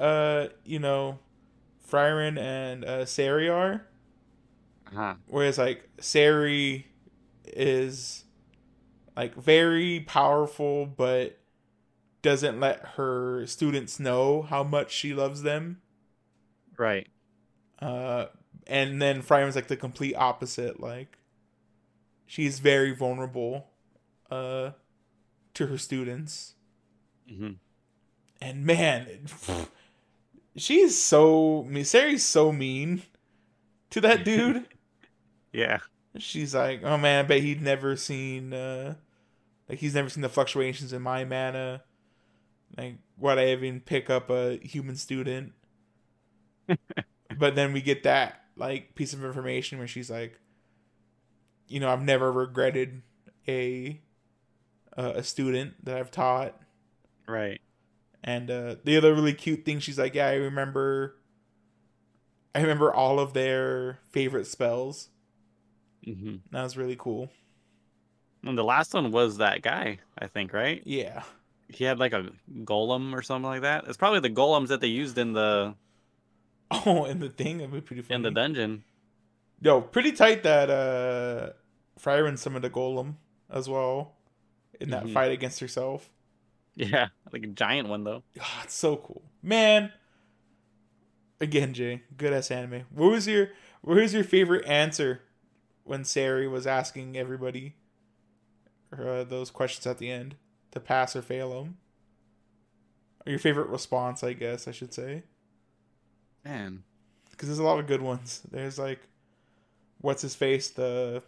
Frieren and Sari are. Uh-huh. Whereas like Sari is like very powerful but doesn't let her students know how much she loves them. Right. And then Frieren's like the complete opposite. Like, she's very vulnerable to her students. Mm-hmm. And man, Sari's so mean to that dude. Yeah. She's like, oh man, I bet he's never seen the fluctuations in my mana. Like, why'd I even pick up a human student? But then we get that like piece of information where she's like, I've never regretted a student that I've taught. Right. And the other really cute thing, she's like, yeah, I remember all of their favorite spells. Mm-hmm. That was really cool. And the last one was that guy, I think, right? Yeah. He had like a golem or something like that. It's probably the golems that they used in the Oh, and the thing, that'd be pretty funny. in the dungeon. Yo, pretty tight that Frieren summoned a golem as well in that fight against herself. Yeah, like a giant one though. Oh, it's so cool, man. Again, Jay, good ass anime. What was your favorite answer when Sari was asking everybody those questions at the end to pass or fail them? Or your favorite response, I guess I should say. Man, because there's a lot of good ones. There's like, what's his face, the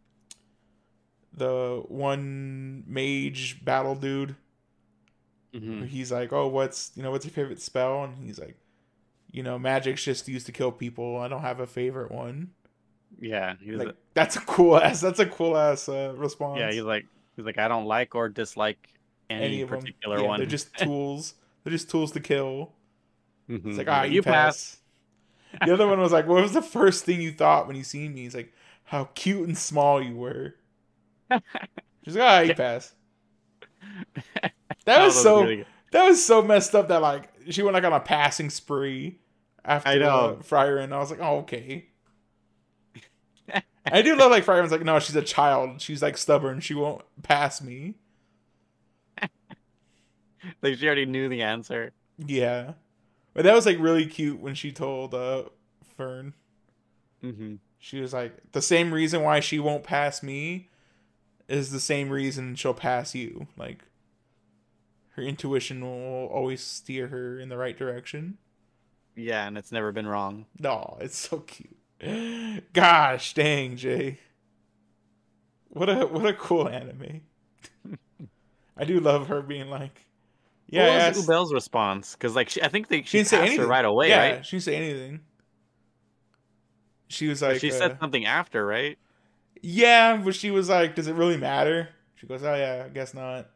one mage battle dude. He's like, oh, what's your favorite spell? And he's like, magic's just used to kill people. I don't have a favorite one. Yeah, like, that's a cool ass response. Yeah, he's like, I don't like or dislike any particular one. They're just tools. They're just tools to kill. It's like, you pass. The other one was like, what was the first thing you thought when you seen me? He's like, how cute and small you were. She's like, you pass. That was so messed up that like she went like on a passing spree after Frieren. I was like, oh, okay. I do love like Frieren's like, no, she's a child. She's like stubborn. She won't pass me. Like she already knew the answer. Yeah. But that was like really cute when she told Fern. She was like, the same reason why she won't pass me is the same reason she'll pass you. Like, her intuition will always steer her in the right direction. Yeah, and it's never been wrong. No, it's so cute. Gosh dang, Jay. What a cool anime. I do love her being like, yeah. What was Ubel's response? Because like I think she didn't say anything her right away, right? She didn't say anything. She was like, she said something after, right? Yeah, but she was like, does it really matter? She goes, oh yeah, I guess not.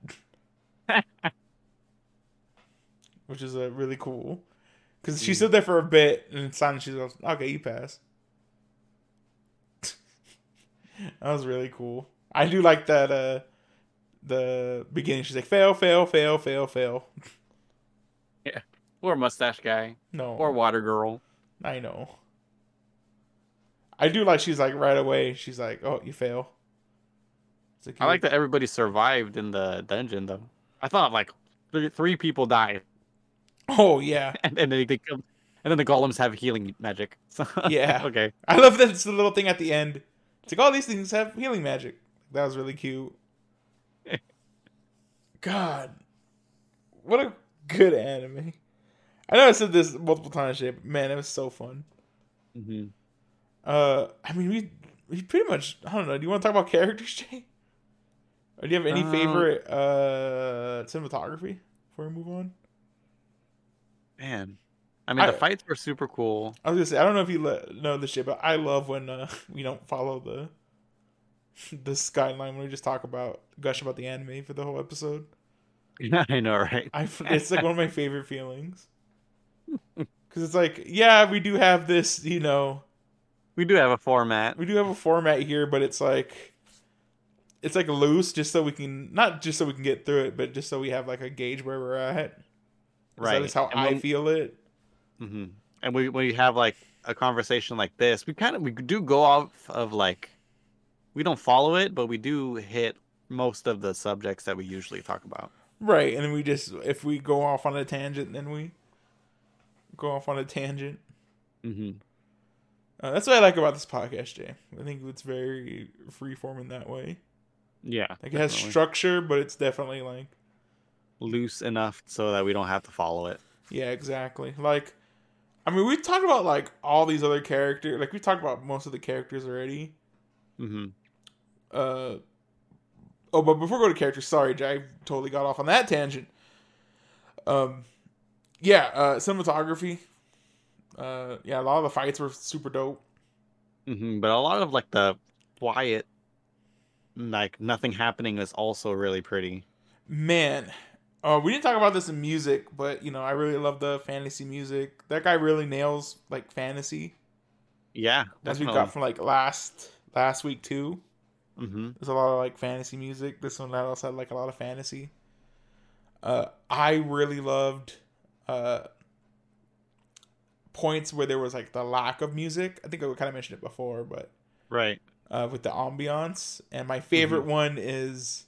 Which is really cool. Because she stood there for a bit and suddenly she goes, okay, you pass. That was really cool. I do like that the beginning. She's like, fail, fail, fail, fail, fail. Yeah. Or mustache guy. No. Or water girl. I know. I do like she's like right away. She's like, oh, you fail. Like, I like that everybody survived in the dungeon though. I thought like three people died. Oh yeah. and then they come, and then the golems have healing magic. So, yeah. Okay. I love that it's the little thing at the end. It's like all these things have healing magic. That was really cute. God. What a good anime. I know I said this multiple times, but man, it was so fun. I mean, we pretty much, I don't know. Do you want to talk about characters, Jay? Or do you have any favorite cinematography before we move on? Man, I mean, the fights were super cool. I was gonna say, I don't know if you know this shit, but I love when we don't follow the skyline when we just gush about the anime for the whole episode. I know, right? It's like one of my favorite feelings. Because it's like, yeah, we do have this, we do have a format. We do have a format here, but it's like loose, just so we can, not just so we can get through it, but just so we have like a gauge where we're at. Right. That is how I feel it. And when we have like a conversation like this, we do go off of like, we don't follow it, but we do hit most of the subjects that we usually talk about. Right. And then if we go off on a tangent, then we go off on a tangent. That's what I like about this podcast, Jay. I think it's very freeform in that way. Yeah. Like, it has structure, but it's definitely like loose enough so that we don't have to follow it. Yeah, exactly. Like, I mean, we talked about like all these other characters. Like, we talked about most of the characters already. But before we go to characters, sorry, Jay, I totally got off on that tangent. Cinematography. A lot of the fights were super dope. But a lot of like the quiet, like nothing happening is also really pretty. Man. We didn't talk about this in music, but I really love the fantasy music. That guy really nails like fantasy. Yeah, as we got from like last week too. There's a lot of like fantasy music. This one also had like a lot of fantasy. I really loved points where there was like the lack of music. I think I kind of mentioned it before, but right. with the ambiance. And my favorite one is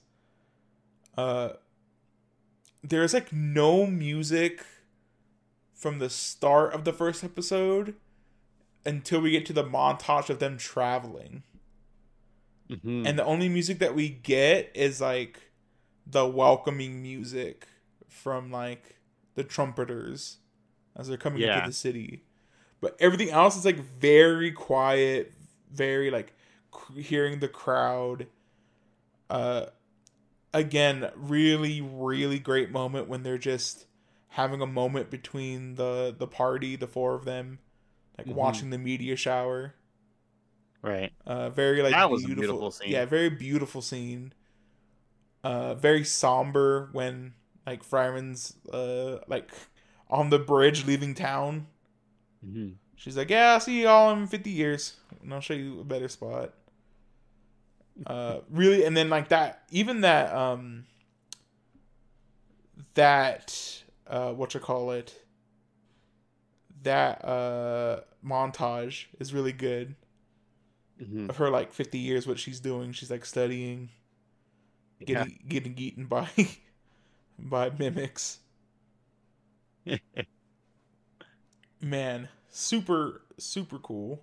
there's like no music from the start of the first episode until we get to the montage of them traveling. And the only music that we get is like the welcoming music from like the trumpeters as they're coming into the city. But everything else is like very quiet, very like hearing the crowd. Again, really, really great moment when they're just having a moment between the party, the four of them, like watching the meteor shower. Right. Very like that was a beautiful scene. Yeah, very beautiful scene. Very somber when like Friarman's like on the bridge leaving town. She's like, "Yeah, I'll see you all in 50 years, and I'll show you a better spot." Really, and then like that, even that whatchamacallit, that montage is really good. Of her like 50 years, what she's doing. She's like studying, getting eaten by by mimics. Man, super cool.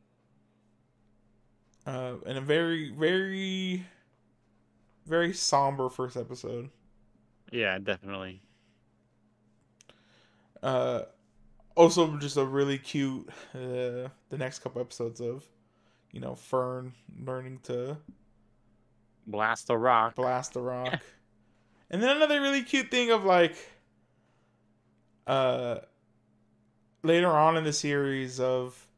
And a very, very, very somber first episode. Yeah, definitely. Also just a really cute the next couple episodes of, you know, Fern learning to blast the rock. And then another really cute thing of like later on in the series of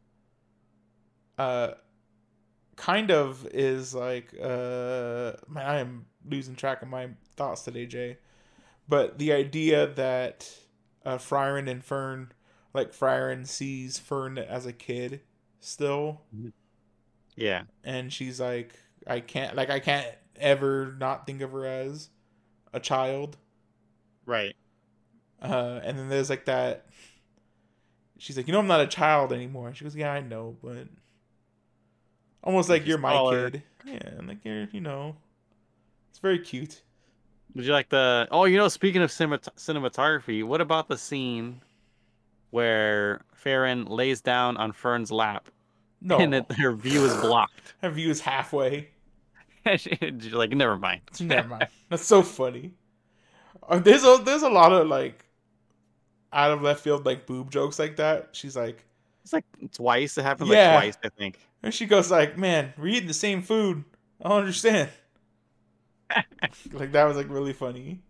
kind of is like man, I am losing track of my thoughts today, Jay. But the idea that Friaren and Fern, like Friaren sees Fern as a kid still. Yeah. And she's like, I can't ever not think of her as a child. Right. And then there's like that, she's like, you know, I'm not a child anymore. She goes, yeah, I know, but almost like you're my kid. Yeah, and like you're, you know, it's very cute. Would you like the? Oh, you know, speaking of cinematography, what about the scene where Farron lays down on Fern's lap, and her view is blocked? Her view is halfway. She's like, never mind. Never mind. That's so funny. There's a lot of like out of left field like boob jokes like that. She's like, it's like twice. It happened like twice, I think. And she goes like, "Man, we're eating the same food. I don't understand." Like that was like really funny.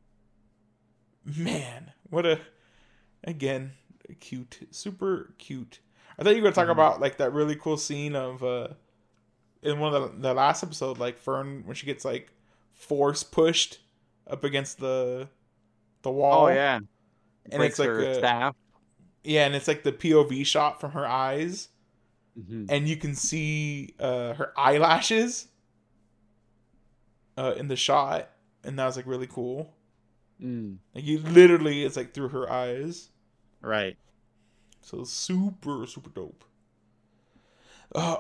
Man, what a cute, super cute. I thought you were gonna talk about like that really cool scene of in one of the last episode, like Fern when she gets like force pushed up against the wall. Oh yeah, and breaks it's like her staff. Yeah, and it's like the POV shot from her eyes, and you can see her eyelashes in the shot, and that was like really cool. Like you literally, it's like through her eyes. Right. So super dope. I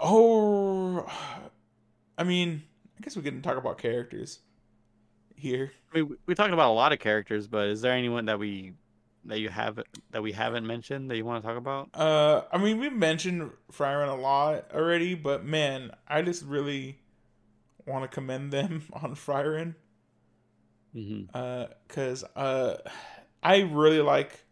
mean, I guess we can talk about characters here. I mean, we talked about a lot of characters, but is there anyone that we haven't mentioned that you want to talk about? I mean, we mentioned Friaren a lot already, but man, I just really want to commend them on Friaren. Because I really like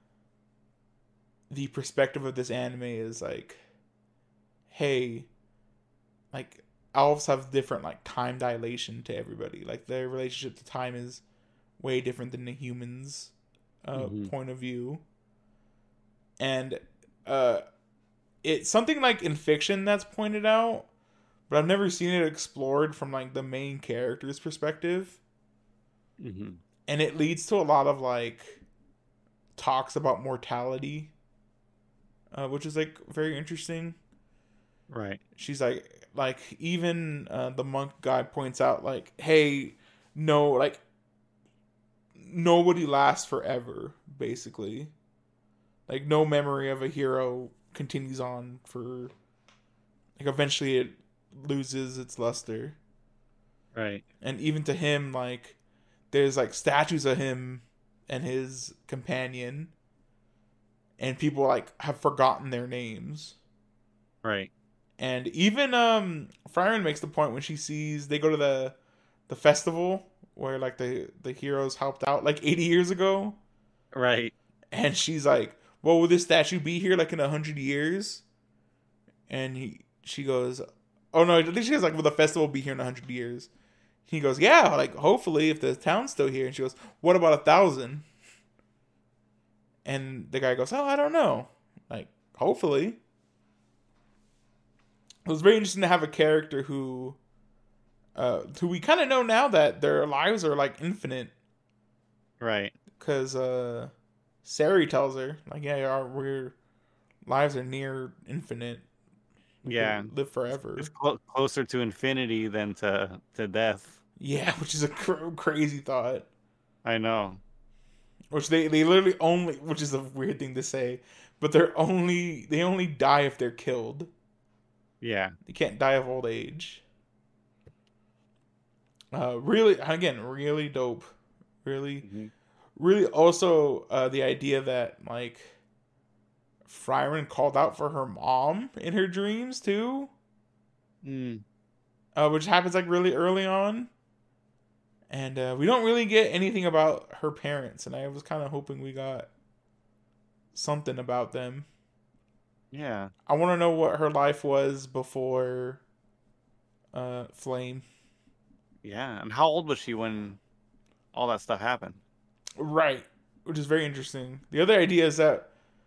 the perspective of this anime is like, hey, like elves have different like time dilation to everybody. Like their relationship to time is way different than the humans' point of view. And it's something like in fiction that's pointed out, but I've never seen it explored from like the main character's perspective. And it leads to a lot of like talks about mortality, which is like very interesting. Right. She's like even the monk guy points out like, hey, no, like nobody lasts forever, basically. Like no memory of a hero continues on for like eventually loses its luster. Right. And even to him, like, there's like statues of him and his companion, and people like have forgotten their names. Right. And even Frieren makes the point when she sees they go to the festival where like the heroes helped out like 80 years ago. Right. And she's like, "Well, will this statue be here like in 100 years?" And she goes, "Oh no, I think she goes like, will the festival be here in 100 years?" He goes, "Yeah, like hopefully if the town's still here." And she goes, "What about 1,000?" And the guy goes, "Oh, I don't know. Like, hopefully." It was very interesting to have a character who we kind of know now that their lives are like infinite. Right. Because Sari tells her, like, yeah, our lives are near infinite. We live forever. It's closer to infinity than to death. Yeah, which is a crazy thought. I know. Which they literally only, which is a weird thing to say, but they only die if they're killed. Yeah. They can't die of old age. Really, again, really dope. Really, really also the idea that, like, Frieren called out for her mom in her dreams, too. Which happens, like, really early on. And we don't really get anything about her parents, and I was kind of hoping we got something about them. Yeah. I want to know what her life was before Flame. Yeah, and how old was she when all that stuff happened? Right, which is very interesting. The other idea is that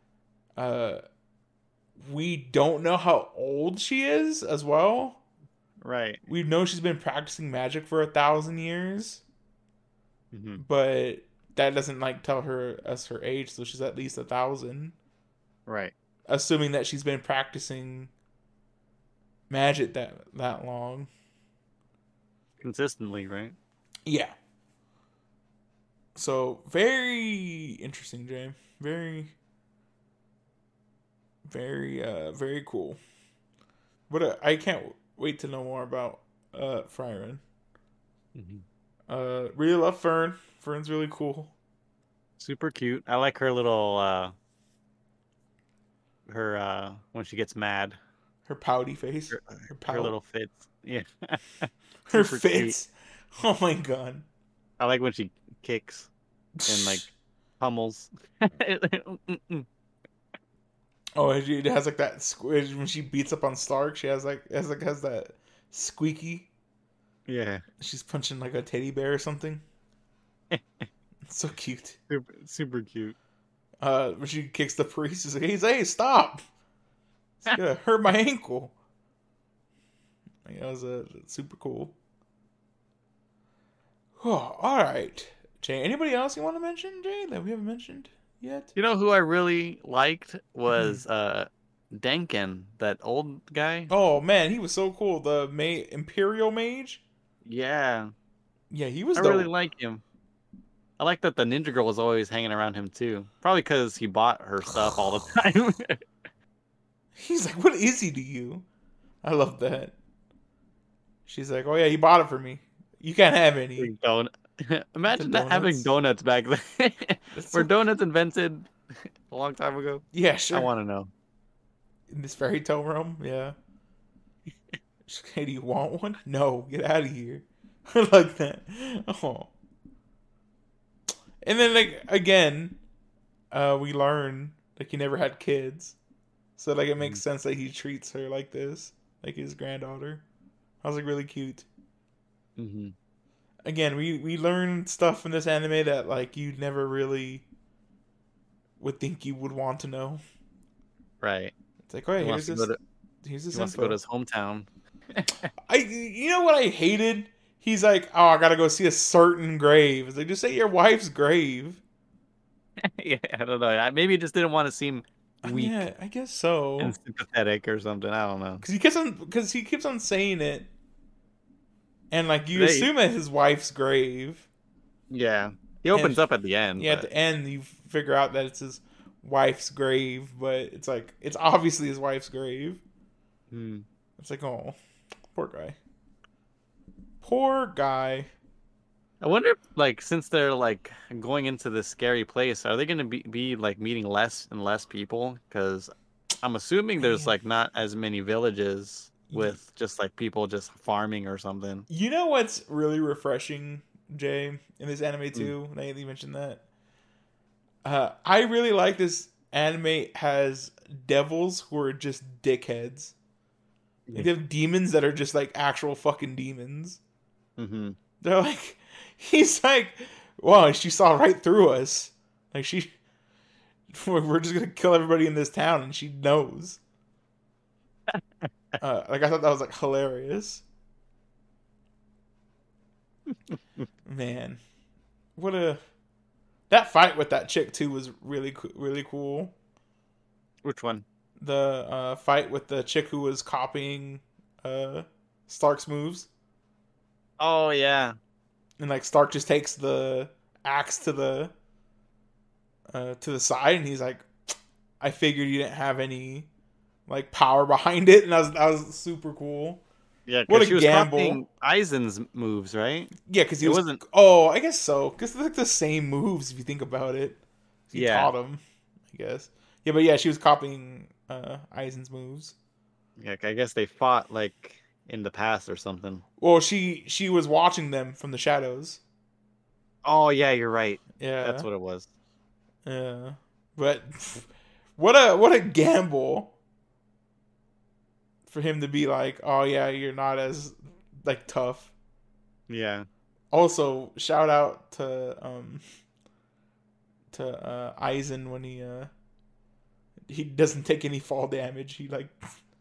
we don't know how old she is as well. Right. We know she's been practicing magic for 1,000 years, but that doesn't like tell us her age. So she's at least 1,000. Right. Assuming that she's been practicing magic that long. Consistently, right? Yeah. So very interesting, Jay. Very, very, very cool. I can't wait to know more about Frieren. Really love Fern. Fern's really cool. Super cute. I like her little when she gets mad. Her pouty face. Her little fits. Yeah. Her fits. Cute. Oh my god. I like when she kicks and like pummels. Oh, it has like that when she beats up on Stark. She has that squeaky. Yeah. She's punching like a teddy bear or something. It's so cute. Super cute. When she kicks the priest, she's like, "Hey, stop! It's gonna hurt my ankle." Like, that was super cool. Oh, all right, Jay. Anybody else you want to mention, Jay, that we haven't mentioned yet? You know who I really liked was Denkin, that old guy. Oh man, he was so cool. The Imperial Mage. Yeah. Yeah, he was. I really like him. I like that the Ninja Girl was always hanging around him too. Probably because he bought her stuff all the time. He's like, "What is he to you?" I love that. She's like, "Oh yeah, he bought it for me. You can't have any." Imagine that having donuts back then. Were donuts invented a long time ago? Yeah, sure. I want to know. In this fairy tale realm, yeah. Hey, do you want one? No, get out of here. I like that. Oh. And then, like, again, we learn, like, he never had kids. So, like, it makes sense that he treats her like this, like his granddaughter. I was, like, really cute. Again, we learn stuff in this anime that, like, you never really would think you would want to know. Right. It's like, oh, yeah, here's this info. He wants to go to his hometown. You know what I hated? He's like, "Oh, I gotta go see a certain grave." It's like, just say your wife's grave. Yeah, I don't know. Maybe he just didn't want to seem weak. Yeah, I guess so. And sympathetic or something. I don't know. Because he keeps on saying it, and like you assume it's his wife's grave. Yeah, he opens up at the end. Yeah, at the end you figure out that it's his wife's grave, but it's like it's obviously his wife's grave. It's like, oh, Poor guy. Poor guy. I wonder if, like, since they're like going into this scary place, are they going to be like meeting less and less people? Because I'm assuming there's Man. like not as many villages with just like people just farming or something. You know what's really refreshing, Jay, in this anime Mm. too? Now you mentioned that. I really like this anime has devils who are just dickheads. Like, they have demons that are just like actual fucking demons. Mm-hmm. They're like, he's like, wow, she saw right through us. Like we're just gonna kill everybody in this town, and she knows. Like I thought that was like hilarious. Man, that fight with that chick too was really cool. Which one? The fight with the chick who was copying Stark's moves, Oh yeah. and like Stark just takes the axe to the side, and he's like, I figured you didn't have any like power behind it, and that was super cool. Yeah, What because a she was gamble. copying Aizen's moves, right? Yeah, because he It was. wasn't. Oh, I guess so. Because they're like the same moves if you think about it. He Yeah. taught him, I guess. Yeah, but yeah, she was copying Aizen's moves. Yeah, I guess they fought like in the past or something. Well, she was watching them from the shadows. Oh yeah, you're right. Yeah, That's what it was. yeah. But what a gamble for him to be like, oh yeah, you're not as like tough. Yeah. Also, shout out to Aizen when he doesn't take any fall damage. He like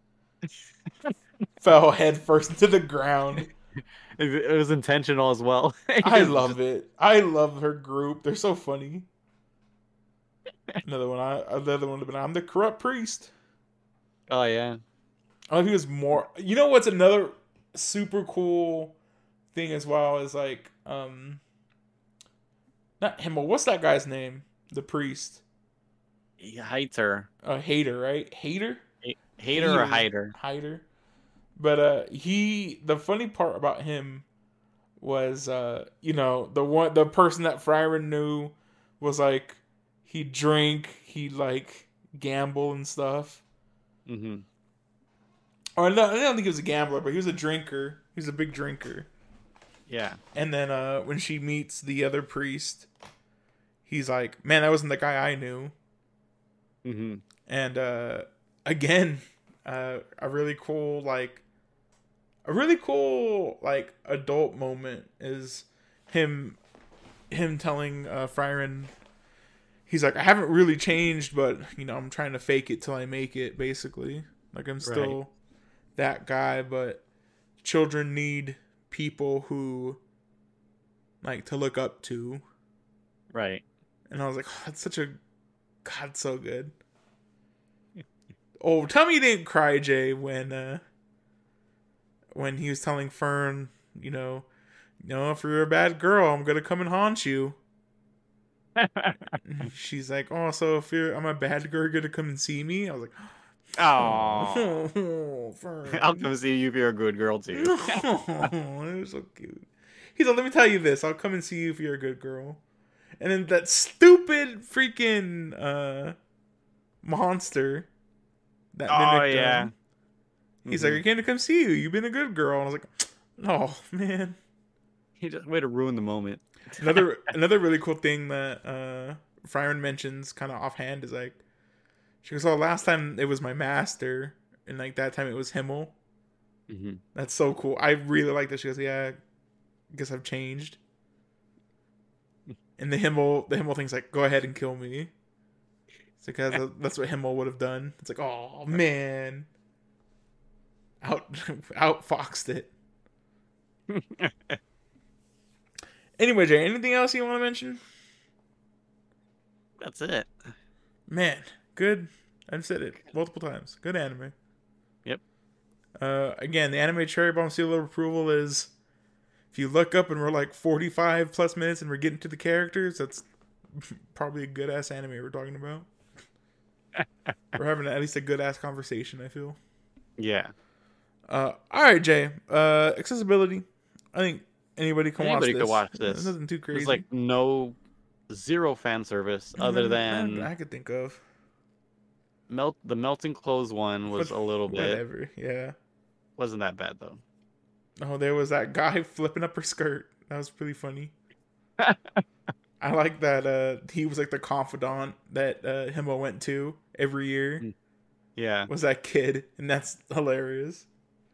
fell head first into the ground. It was intentional as well. I love it. I love her group. They're so funny. Another one would have been, I'm the corrupt priest. Oh yeah. I love he was more. You know what's another super cool thing as well is like not him. What's that guy's name? The priest. Hater. Hater, right? Hater. Hater or hider? Hider. But the funny part about him was the person that Frieren knew was like he drink, he like gamble and stuff. Mm-hmm. Or no, I don't think he was a gambler, but he was a drinker. He was a big drinker. Yeah. And then when she meets the other priest, he's like, "Man, that wasn't the guy I knew." Mm-hmm. And again, a really cool adult moment is him telling Frieren, he's like, I haven't really changed, but I'm trying to fake it till I make it, basically. Like I'm still that guy, but children need people who like to look up to. Right. And I was like, oh, that's such a God, so good. Oh, tell me you didn't cry, Jay, when he was telling Fern, if you're a bad girl, I'm gonna come and haunt you. She's like, oh, so if I'm a bad girl, you're gonna come and see me? I was like, oh, Fern. I'll come see you if you're a good girl too. It was so cute. He's like, let me tell you this, I'll come and see you if you're a good girl. And then that stupid freaking monster that mimicked him. He's like, I came to come see you. You've been a good girl. And I was like, oh man. He just way to ruin the moment. Another really cool thing that Frieren mentions kind of offhand is like, she goes, oh, last time it was my master, and like that time it was Himmel. Mm-hmm. That's so cool. I really like that. She goes, yeah, I guess I've changed. And the Himmel thing's like, go ahead and kill me. It's because that's what Himmel would have done. It's like, oh man, outfoxed it. Anyway, Jay, anything else you want to mention? That's it. Man, good. I've said it multiple times. Good anime. Yep. Again, the anime cherry bomb seal of approval is if you look up and we're like 45 plus minutes and we're getting to the characters, that's probably a good ass anime we're talking about. We're having at least a good ass conversation, I feel. Yeah. All right, Jay. Accessibility. I think anybody can watch Anybody this. could watch this. Nothing too There's crazy. like zero fan service other than I could think of. the melting clothes one was a little bit. Whatever. Yeah. Wasn't that bad though. Oh, there was that guy flipping up her skirt. That was pretty funny. I like that he was like the confidant that Himo went to every year. Yeah. Was that kid, and that's hilarious.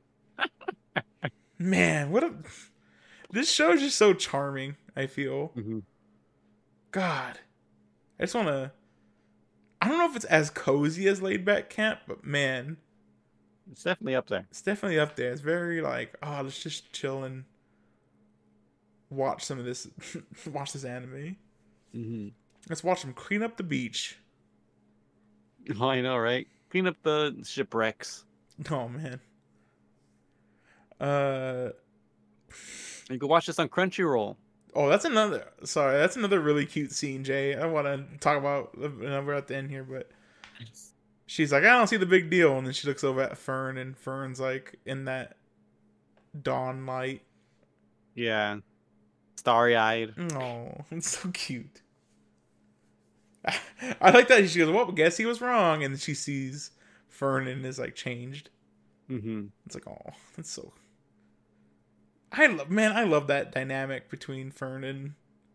Man, this show is just so charming, I feel. Mm-hmm. God. I just wanna I don't know if it's as cozy as Laid Back Camp, but man, It's definitely up there. it's definitely up there. It's very like, oh, let's just chill and watch some of this watch this anime. Mm-hmm. Let's watch them clean up the beach. Oh, I know, right? Clean up the shipwrecks. Oh man. You can watch this on Crunchyroll. Oh, that's another really cute scene, Jay. I want to talk about when we're at the end here, but she's like, I don't see the big deal, and then she looks over at Fern, and Fern's like in that dawn light. Yeah. Starry-eyed. Oh, it's so cute. I like that she goes, well, guess he was wrong, and then she sees Fern and is like changed. Mm-hmm. It's like, oh, that's so. I love that dynamic between Fern and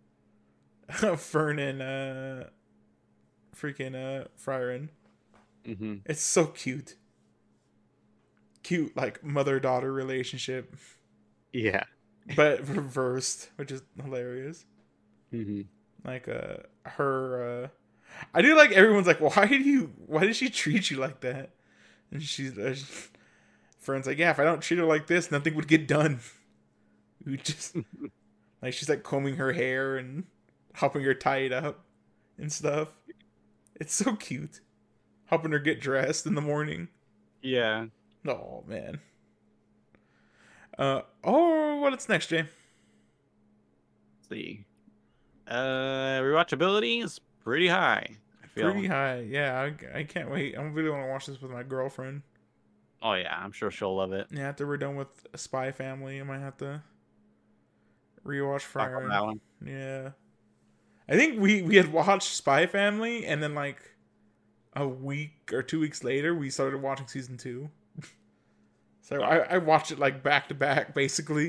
freaking Frieren. Mm-hmm. It's so cute. Cute, like mother-daughter relationship. Yeah. But reversed, which is hilarious. Mm-hmm. Like her I do like everyone's like, why did she treat you like that? And she's Fern's like, yeah, if I don't treat her like this, nothing would get done. We just like, she's like combing her hair and helping her tie it up and stuff. It's so cute. Helping her get dressed in the morning. Yeah. Oh man. What's next, Jay? Let's see. Rewatchability is pretty high, I feel. Pretty high. Yeah, I can't wait. I really want to watch this with my girlfriend. Oh yeah, I'm sure she'll love it. Yeah, after we're done with Spy Family, I might have to rewatch Talk about Frieren. that one. Yeah. I think we had watched Spy Family, and then like a week or 2 weeks later, we started watching season 2. So I watched it like back to back, basically.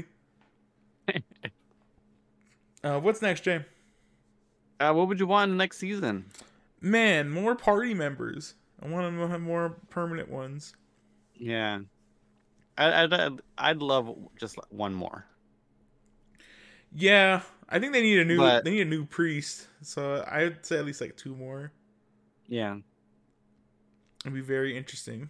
What's next, Jay? What would you want in the next season? Man, more party members. I want to have more permanent ones. Yeah. I'd love just one more. Yeah, I think they need a new priest. So I'd say at least like 2 more. Yeah. It'd be very interesting.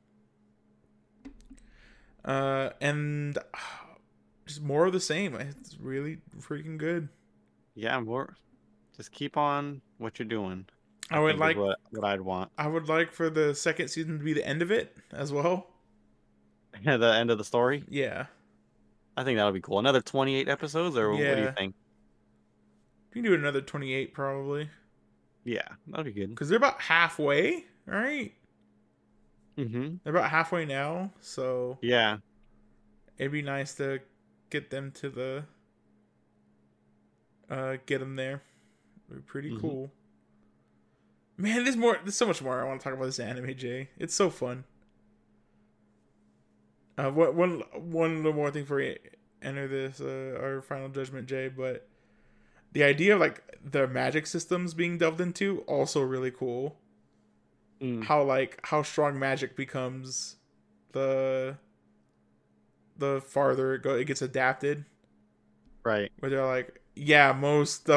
And just more of the same. It's really freaking good. Yeah, more. Just keep on what you're doing. I would think like is what I'd want. I would like for the second season to be the end of it as well. The end of the story. Yeah. I think that would be cool. Another 28 episodes, or what do Yeah. you think? We can do another 28 probably. Yeah, that'd be good. Because they're about halfway, right? Mm-hmm. They're about halfway now, so Yeah. it'd be nice to get them to the get them there. It'd be pretty cool. Man, there's so much more I want to talk about this anime, Jay. It's so fun. One little more thing before we enter this our final judgment, Jay, but the idea of like the magic systems being delved into also really cool. How strong magic becomes the farther it gets adapted. Right. Where they're like, yeah, most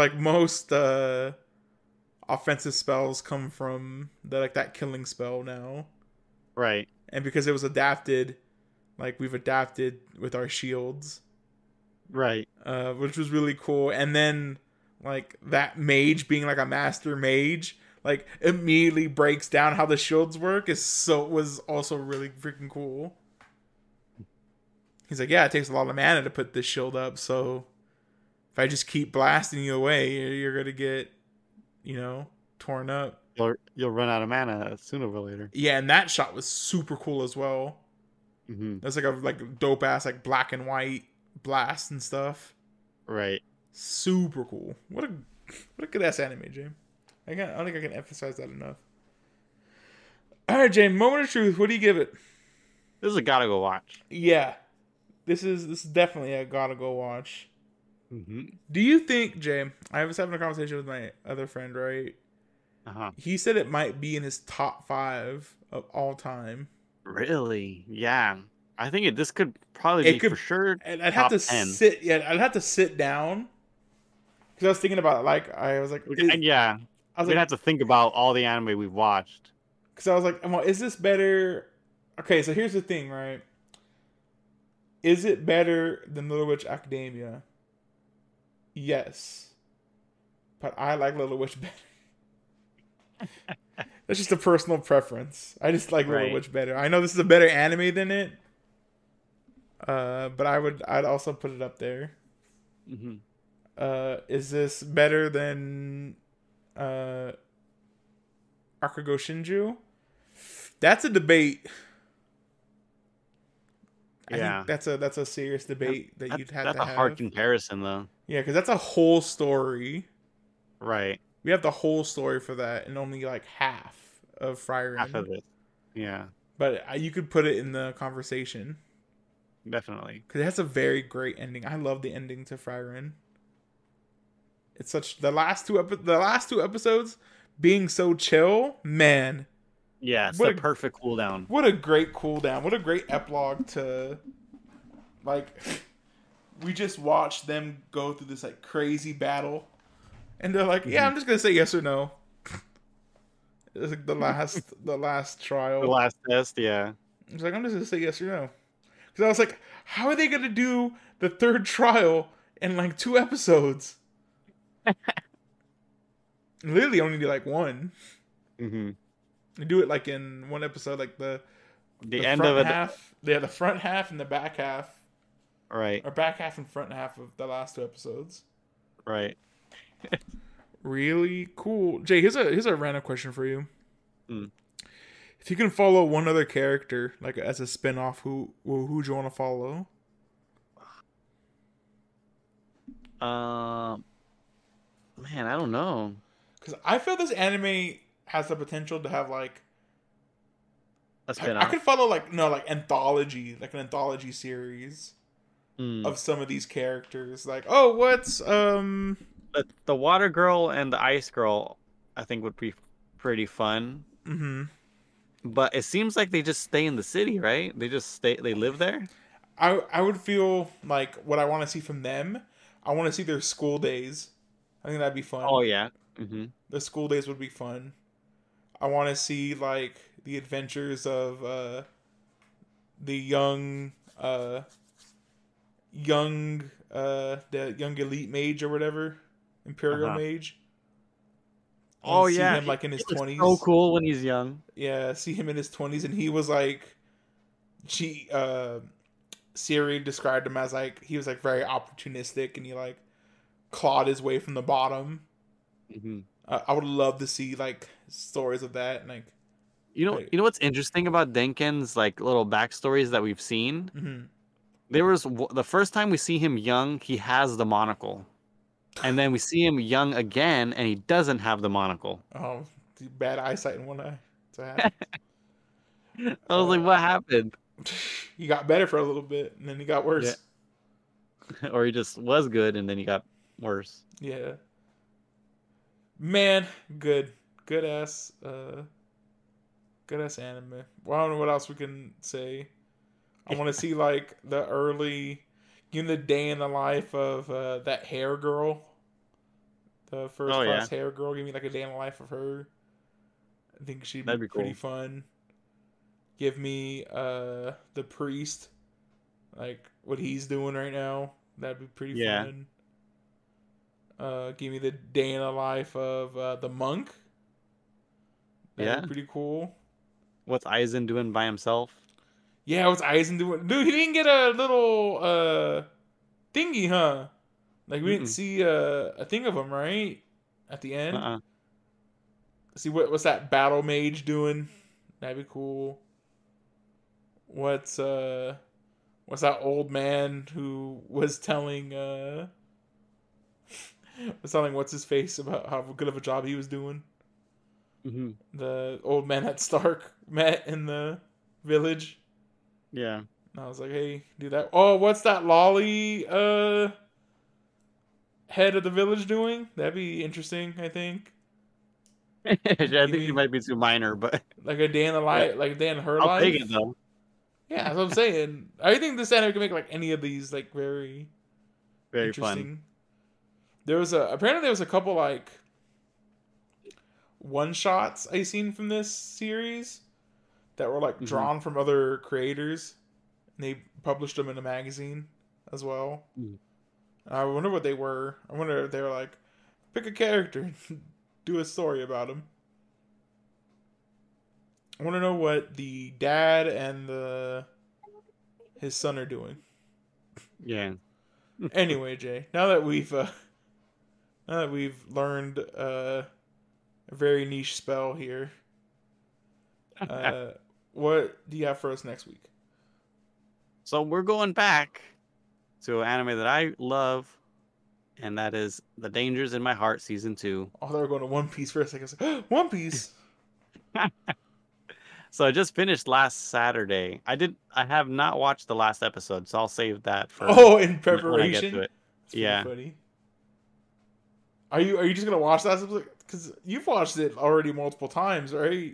offensive spells come from that killing spell now. Right. And because it was adapted, like we've adapted with our shields. Right. Which was really cool. And then like that mage being like a master mage, like immediately breaks down how the shields work was also really freaking cool. He's like, yeah, it takes a lot of mana to put this shield up, so if I just keep blasting you away, you're gonna get, torn up. You'll run out of mana sooner or later. Yeah, and that shot was super cool as well. Mm-hmm. That's like a dope ass like black and white blast and stuff. Right. Super cool. What a good ass anime, James. I don't think I can emphasize that enough. All right, James. Moment of truth. What do you give it? This is a gotta go watch. Yeah, this is definitely a gotta go watch. Mm-hmm. Do you think, James? I was having a conversation with my other friend, right? Uh-huh. He said it might be in his top 5 of all time. Really? Yeah. I think this could probably be for sure. And I'd have top to 10. sit. Yeah, I'd have to sit down because I was thinking about it. Like I was like, yeah. I was We'd like, have to think about all the anime we've watched. because I was like, well, is this better? Okay, so here's the thing, right? Is it better than Little Witch Academia? Yes, but I like Little Witch better. That's just a personal preference. I just like Little Witch better. I know this is a better anime than it, but I'd also put it up there. Mm-hmm. Is this better than Akugo Shinju? That's a debate. Yeah, I think that's a serious debate that you'd have to have. That's a hard comparison, though. Yeah, because that's a whole story. Right. We have the whole story for that, and only like half of Frieren. Half of it. Yeah. But you could put it in the conversation. Definitely. Because it has a very great ending. I love the ending to Frieren. It's such the last two episodes being so chill, man. Yeah, it's the perfect cooldown. What a great cooldown. What a great epilogue to, like, we just watched them go through this, like, crazy battle. And they're like, yeah, I'm just going to say yes or no. It's like the last trial. The last test, yeah. It's like, I'm just going to say yes or no. Because I was like, how are they going to do the third trial in, like, 2 episodes? Literally only do, like, 1. Mm-hmm. They do it like in 1 episode, like the end of it. Half, yeah, the front half and the back half. Right. Or back half and front half of the last 2 episodes. Right. Really cool. Jay, here's a random question for you. Mm. If you can follow one other character, like as a spinoff, who'd you want to follow? Man, I don't know. Because I feel this anime has the potential to have like a spinoff. I could follow like an anthology series of some of these characters. Like, oh, what's the water girl and the ice girl, I think would be pretty fun. Mm-hmm. But it seems like they just stay in the city, right? They live there. I would feel like what I want to see from them. I want to see their school days. I think that'd be fun. Oh yeah. Mm-hmm. The school days would be fun. I want to see like the adventures of the young elite mage or whatever, Imperial mage. Oh yeah, see him like in his 20s. So cool when he's young. Yeah, see him in his 20s, and he was like, Siri described him as like he was like very opportunistic, and he like clawed his way from the bottom. Mm-hmm. I would love to see like stories of that, and like you know what's interesting about Denken's like little backstories that we've seen. Mm-hmm. There was the first time we see him young, he has the monocle, and then we see him young again, and he doesn't have the monocle. Oh, bad eyesight in one eye. I was like, what happened? He got better for a little bit, and then he got worse. Yeah. Or he just was good, and then he got worse. Yeah. Man, good ass anime. Well, I don't know what else we can say. I want to see like the early, the day in the life of that hair girl, the first class hair girl. Give me like a day in the life of her. I think she'd be pretty fun. Give me the priest, like what he's doing right now. That'd be pretty fun. Give me the day in the life of the monk. That'd be pretty cool. What's Aizen doing by himself? Yeah, what's Aizen doing? Dude, he didn't get a little thingy, huh? Like we didn't see a thing of him, right? At the end. See what's that battle mage doing? That'd be cool. what's that old man who was telling what's his face about how good of a job he was doing. Mm-hmm. The old man that Stark met in the village. Yeah. And I was like, hey, do that. Oh, what's that lolly head of the village doing? That'd be interesting, I think. I think it might be too minor, but like a day in the life, like a day in her I'll life. take it though. Yeah, that's what I'm saying. I think this anime can make like any of these like very interesting. Fun. There was a couple like one shots I seen from this series that were like drawn from other creators. And they published them in a magazine as well. I wonder what they were. I wonder if they were like, pick a character, do a story about him. I want to know what the dad and his son are doing. Yeah. Anyway, Jay, now that we've learned a very niche spell here, what do you have for us next week? So we're going back to an anime that I love, and that is The Dangers in My Heart Season 2. Oh, they were going to One Piece for a second. I was like, One Piece! So I just finished last Saturday. I have not watched the last episode, so I'll save that for in preparation. When I get to it. That's yeah. Funny. Are you just gonna watch that episode? Because you've watched it already multiple times, right?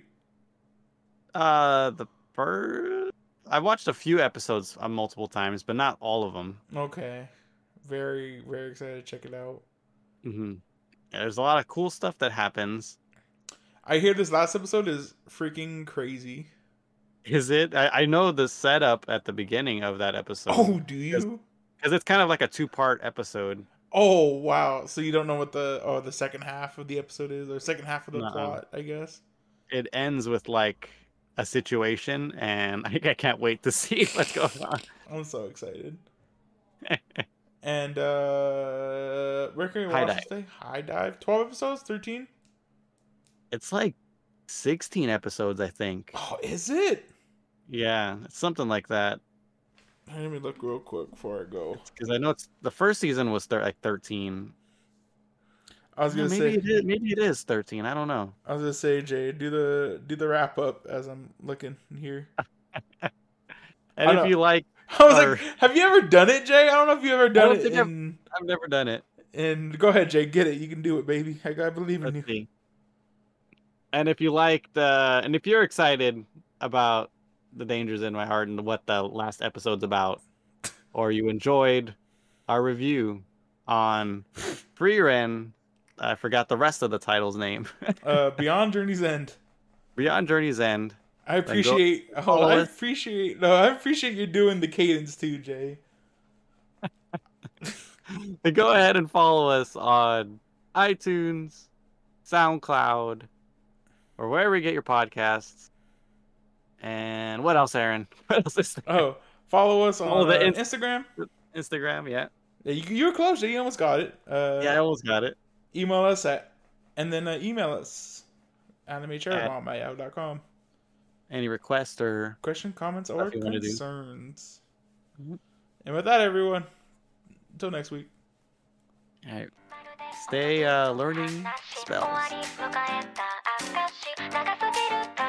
I watched a few episodes multiple times, but not all of them. Okay. Very, very excited to check it out. Mm-hmm. Yeah, there's a lot of cool stuff that happens. I hear this last episode is freaking crazy. Is it? I know the setup at the beginning of that episode. Oh, do you? Because it's kind of like a 2-part episode. Oh, wow. So you don't know what the second half of the episode is, or second half of the plot, I guess? It ends with like a situation, and I can't wait to see what's going on. I'm so excited. And where can we watch this day? HIDIVE. 12 episodes? 13? It's like 16 episodes, I think. Oh, is it? Yeah, it's something like that. Let me look real quick before I go. Because I know the first season was like 13. I was gonna say maybe it is 13. I don't know. I was gonna say, Jay, do the wrap up as I'm looking here. And if you like, I was like, have you ever done it, Jay? I don't know if you've ever done it. I've never done it. And go ahead, Jay, get it. You can do it, baby. I believe in you. See. And if you liked, and if you're excited about The Dangers in My Heart and what the last episode's about, or you enjoyed our review on Frieren, I forgot the rest of the title's name. Beyond Journey's End. Beyond Journey's End. I appreciate. I appreciate you doing the cadence too, Jay. Go ahead and follow us on iTunes, SoundCloud, or wherever you get your podcasts. And what else, Aaron? What else is there? Oh, follow us on Instagram. Instagram, yeah. You were close, Jay. You almost got it. Yeah, I almost got it. Email us email us animechairmom@yahoo.com. Any requests or question, comments, or concerns. Mm-hmm. And with that, everyone, until next week. All right. Stay learning spells.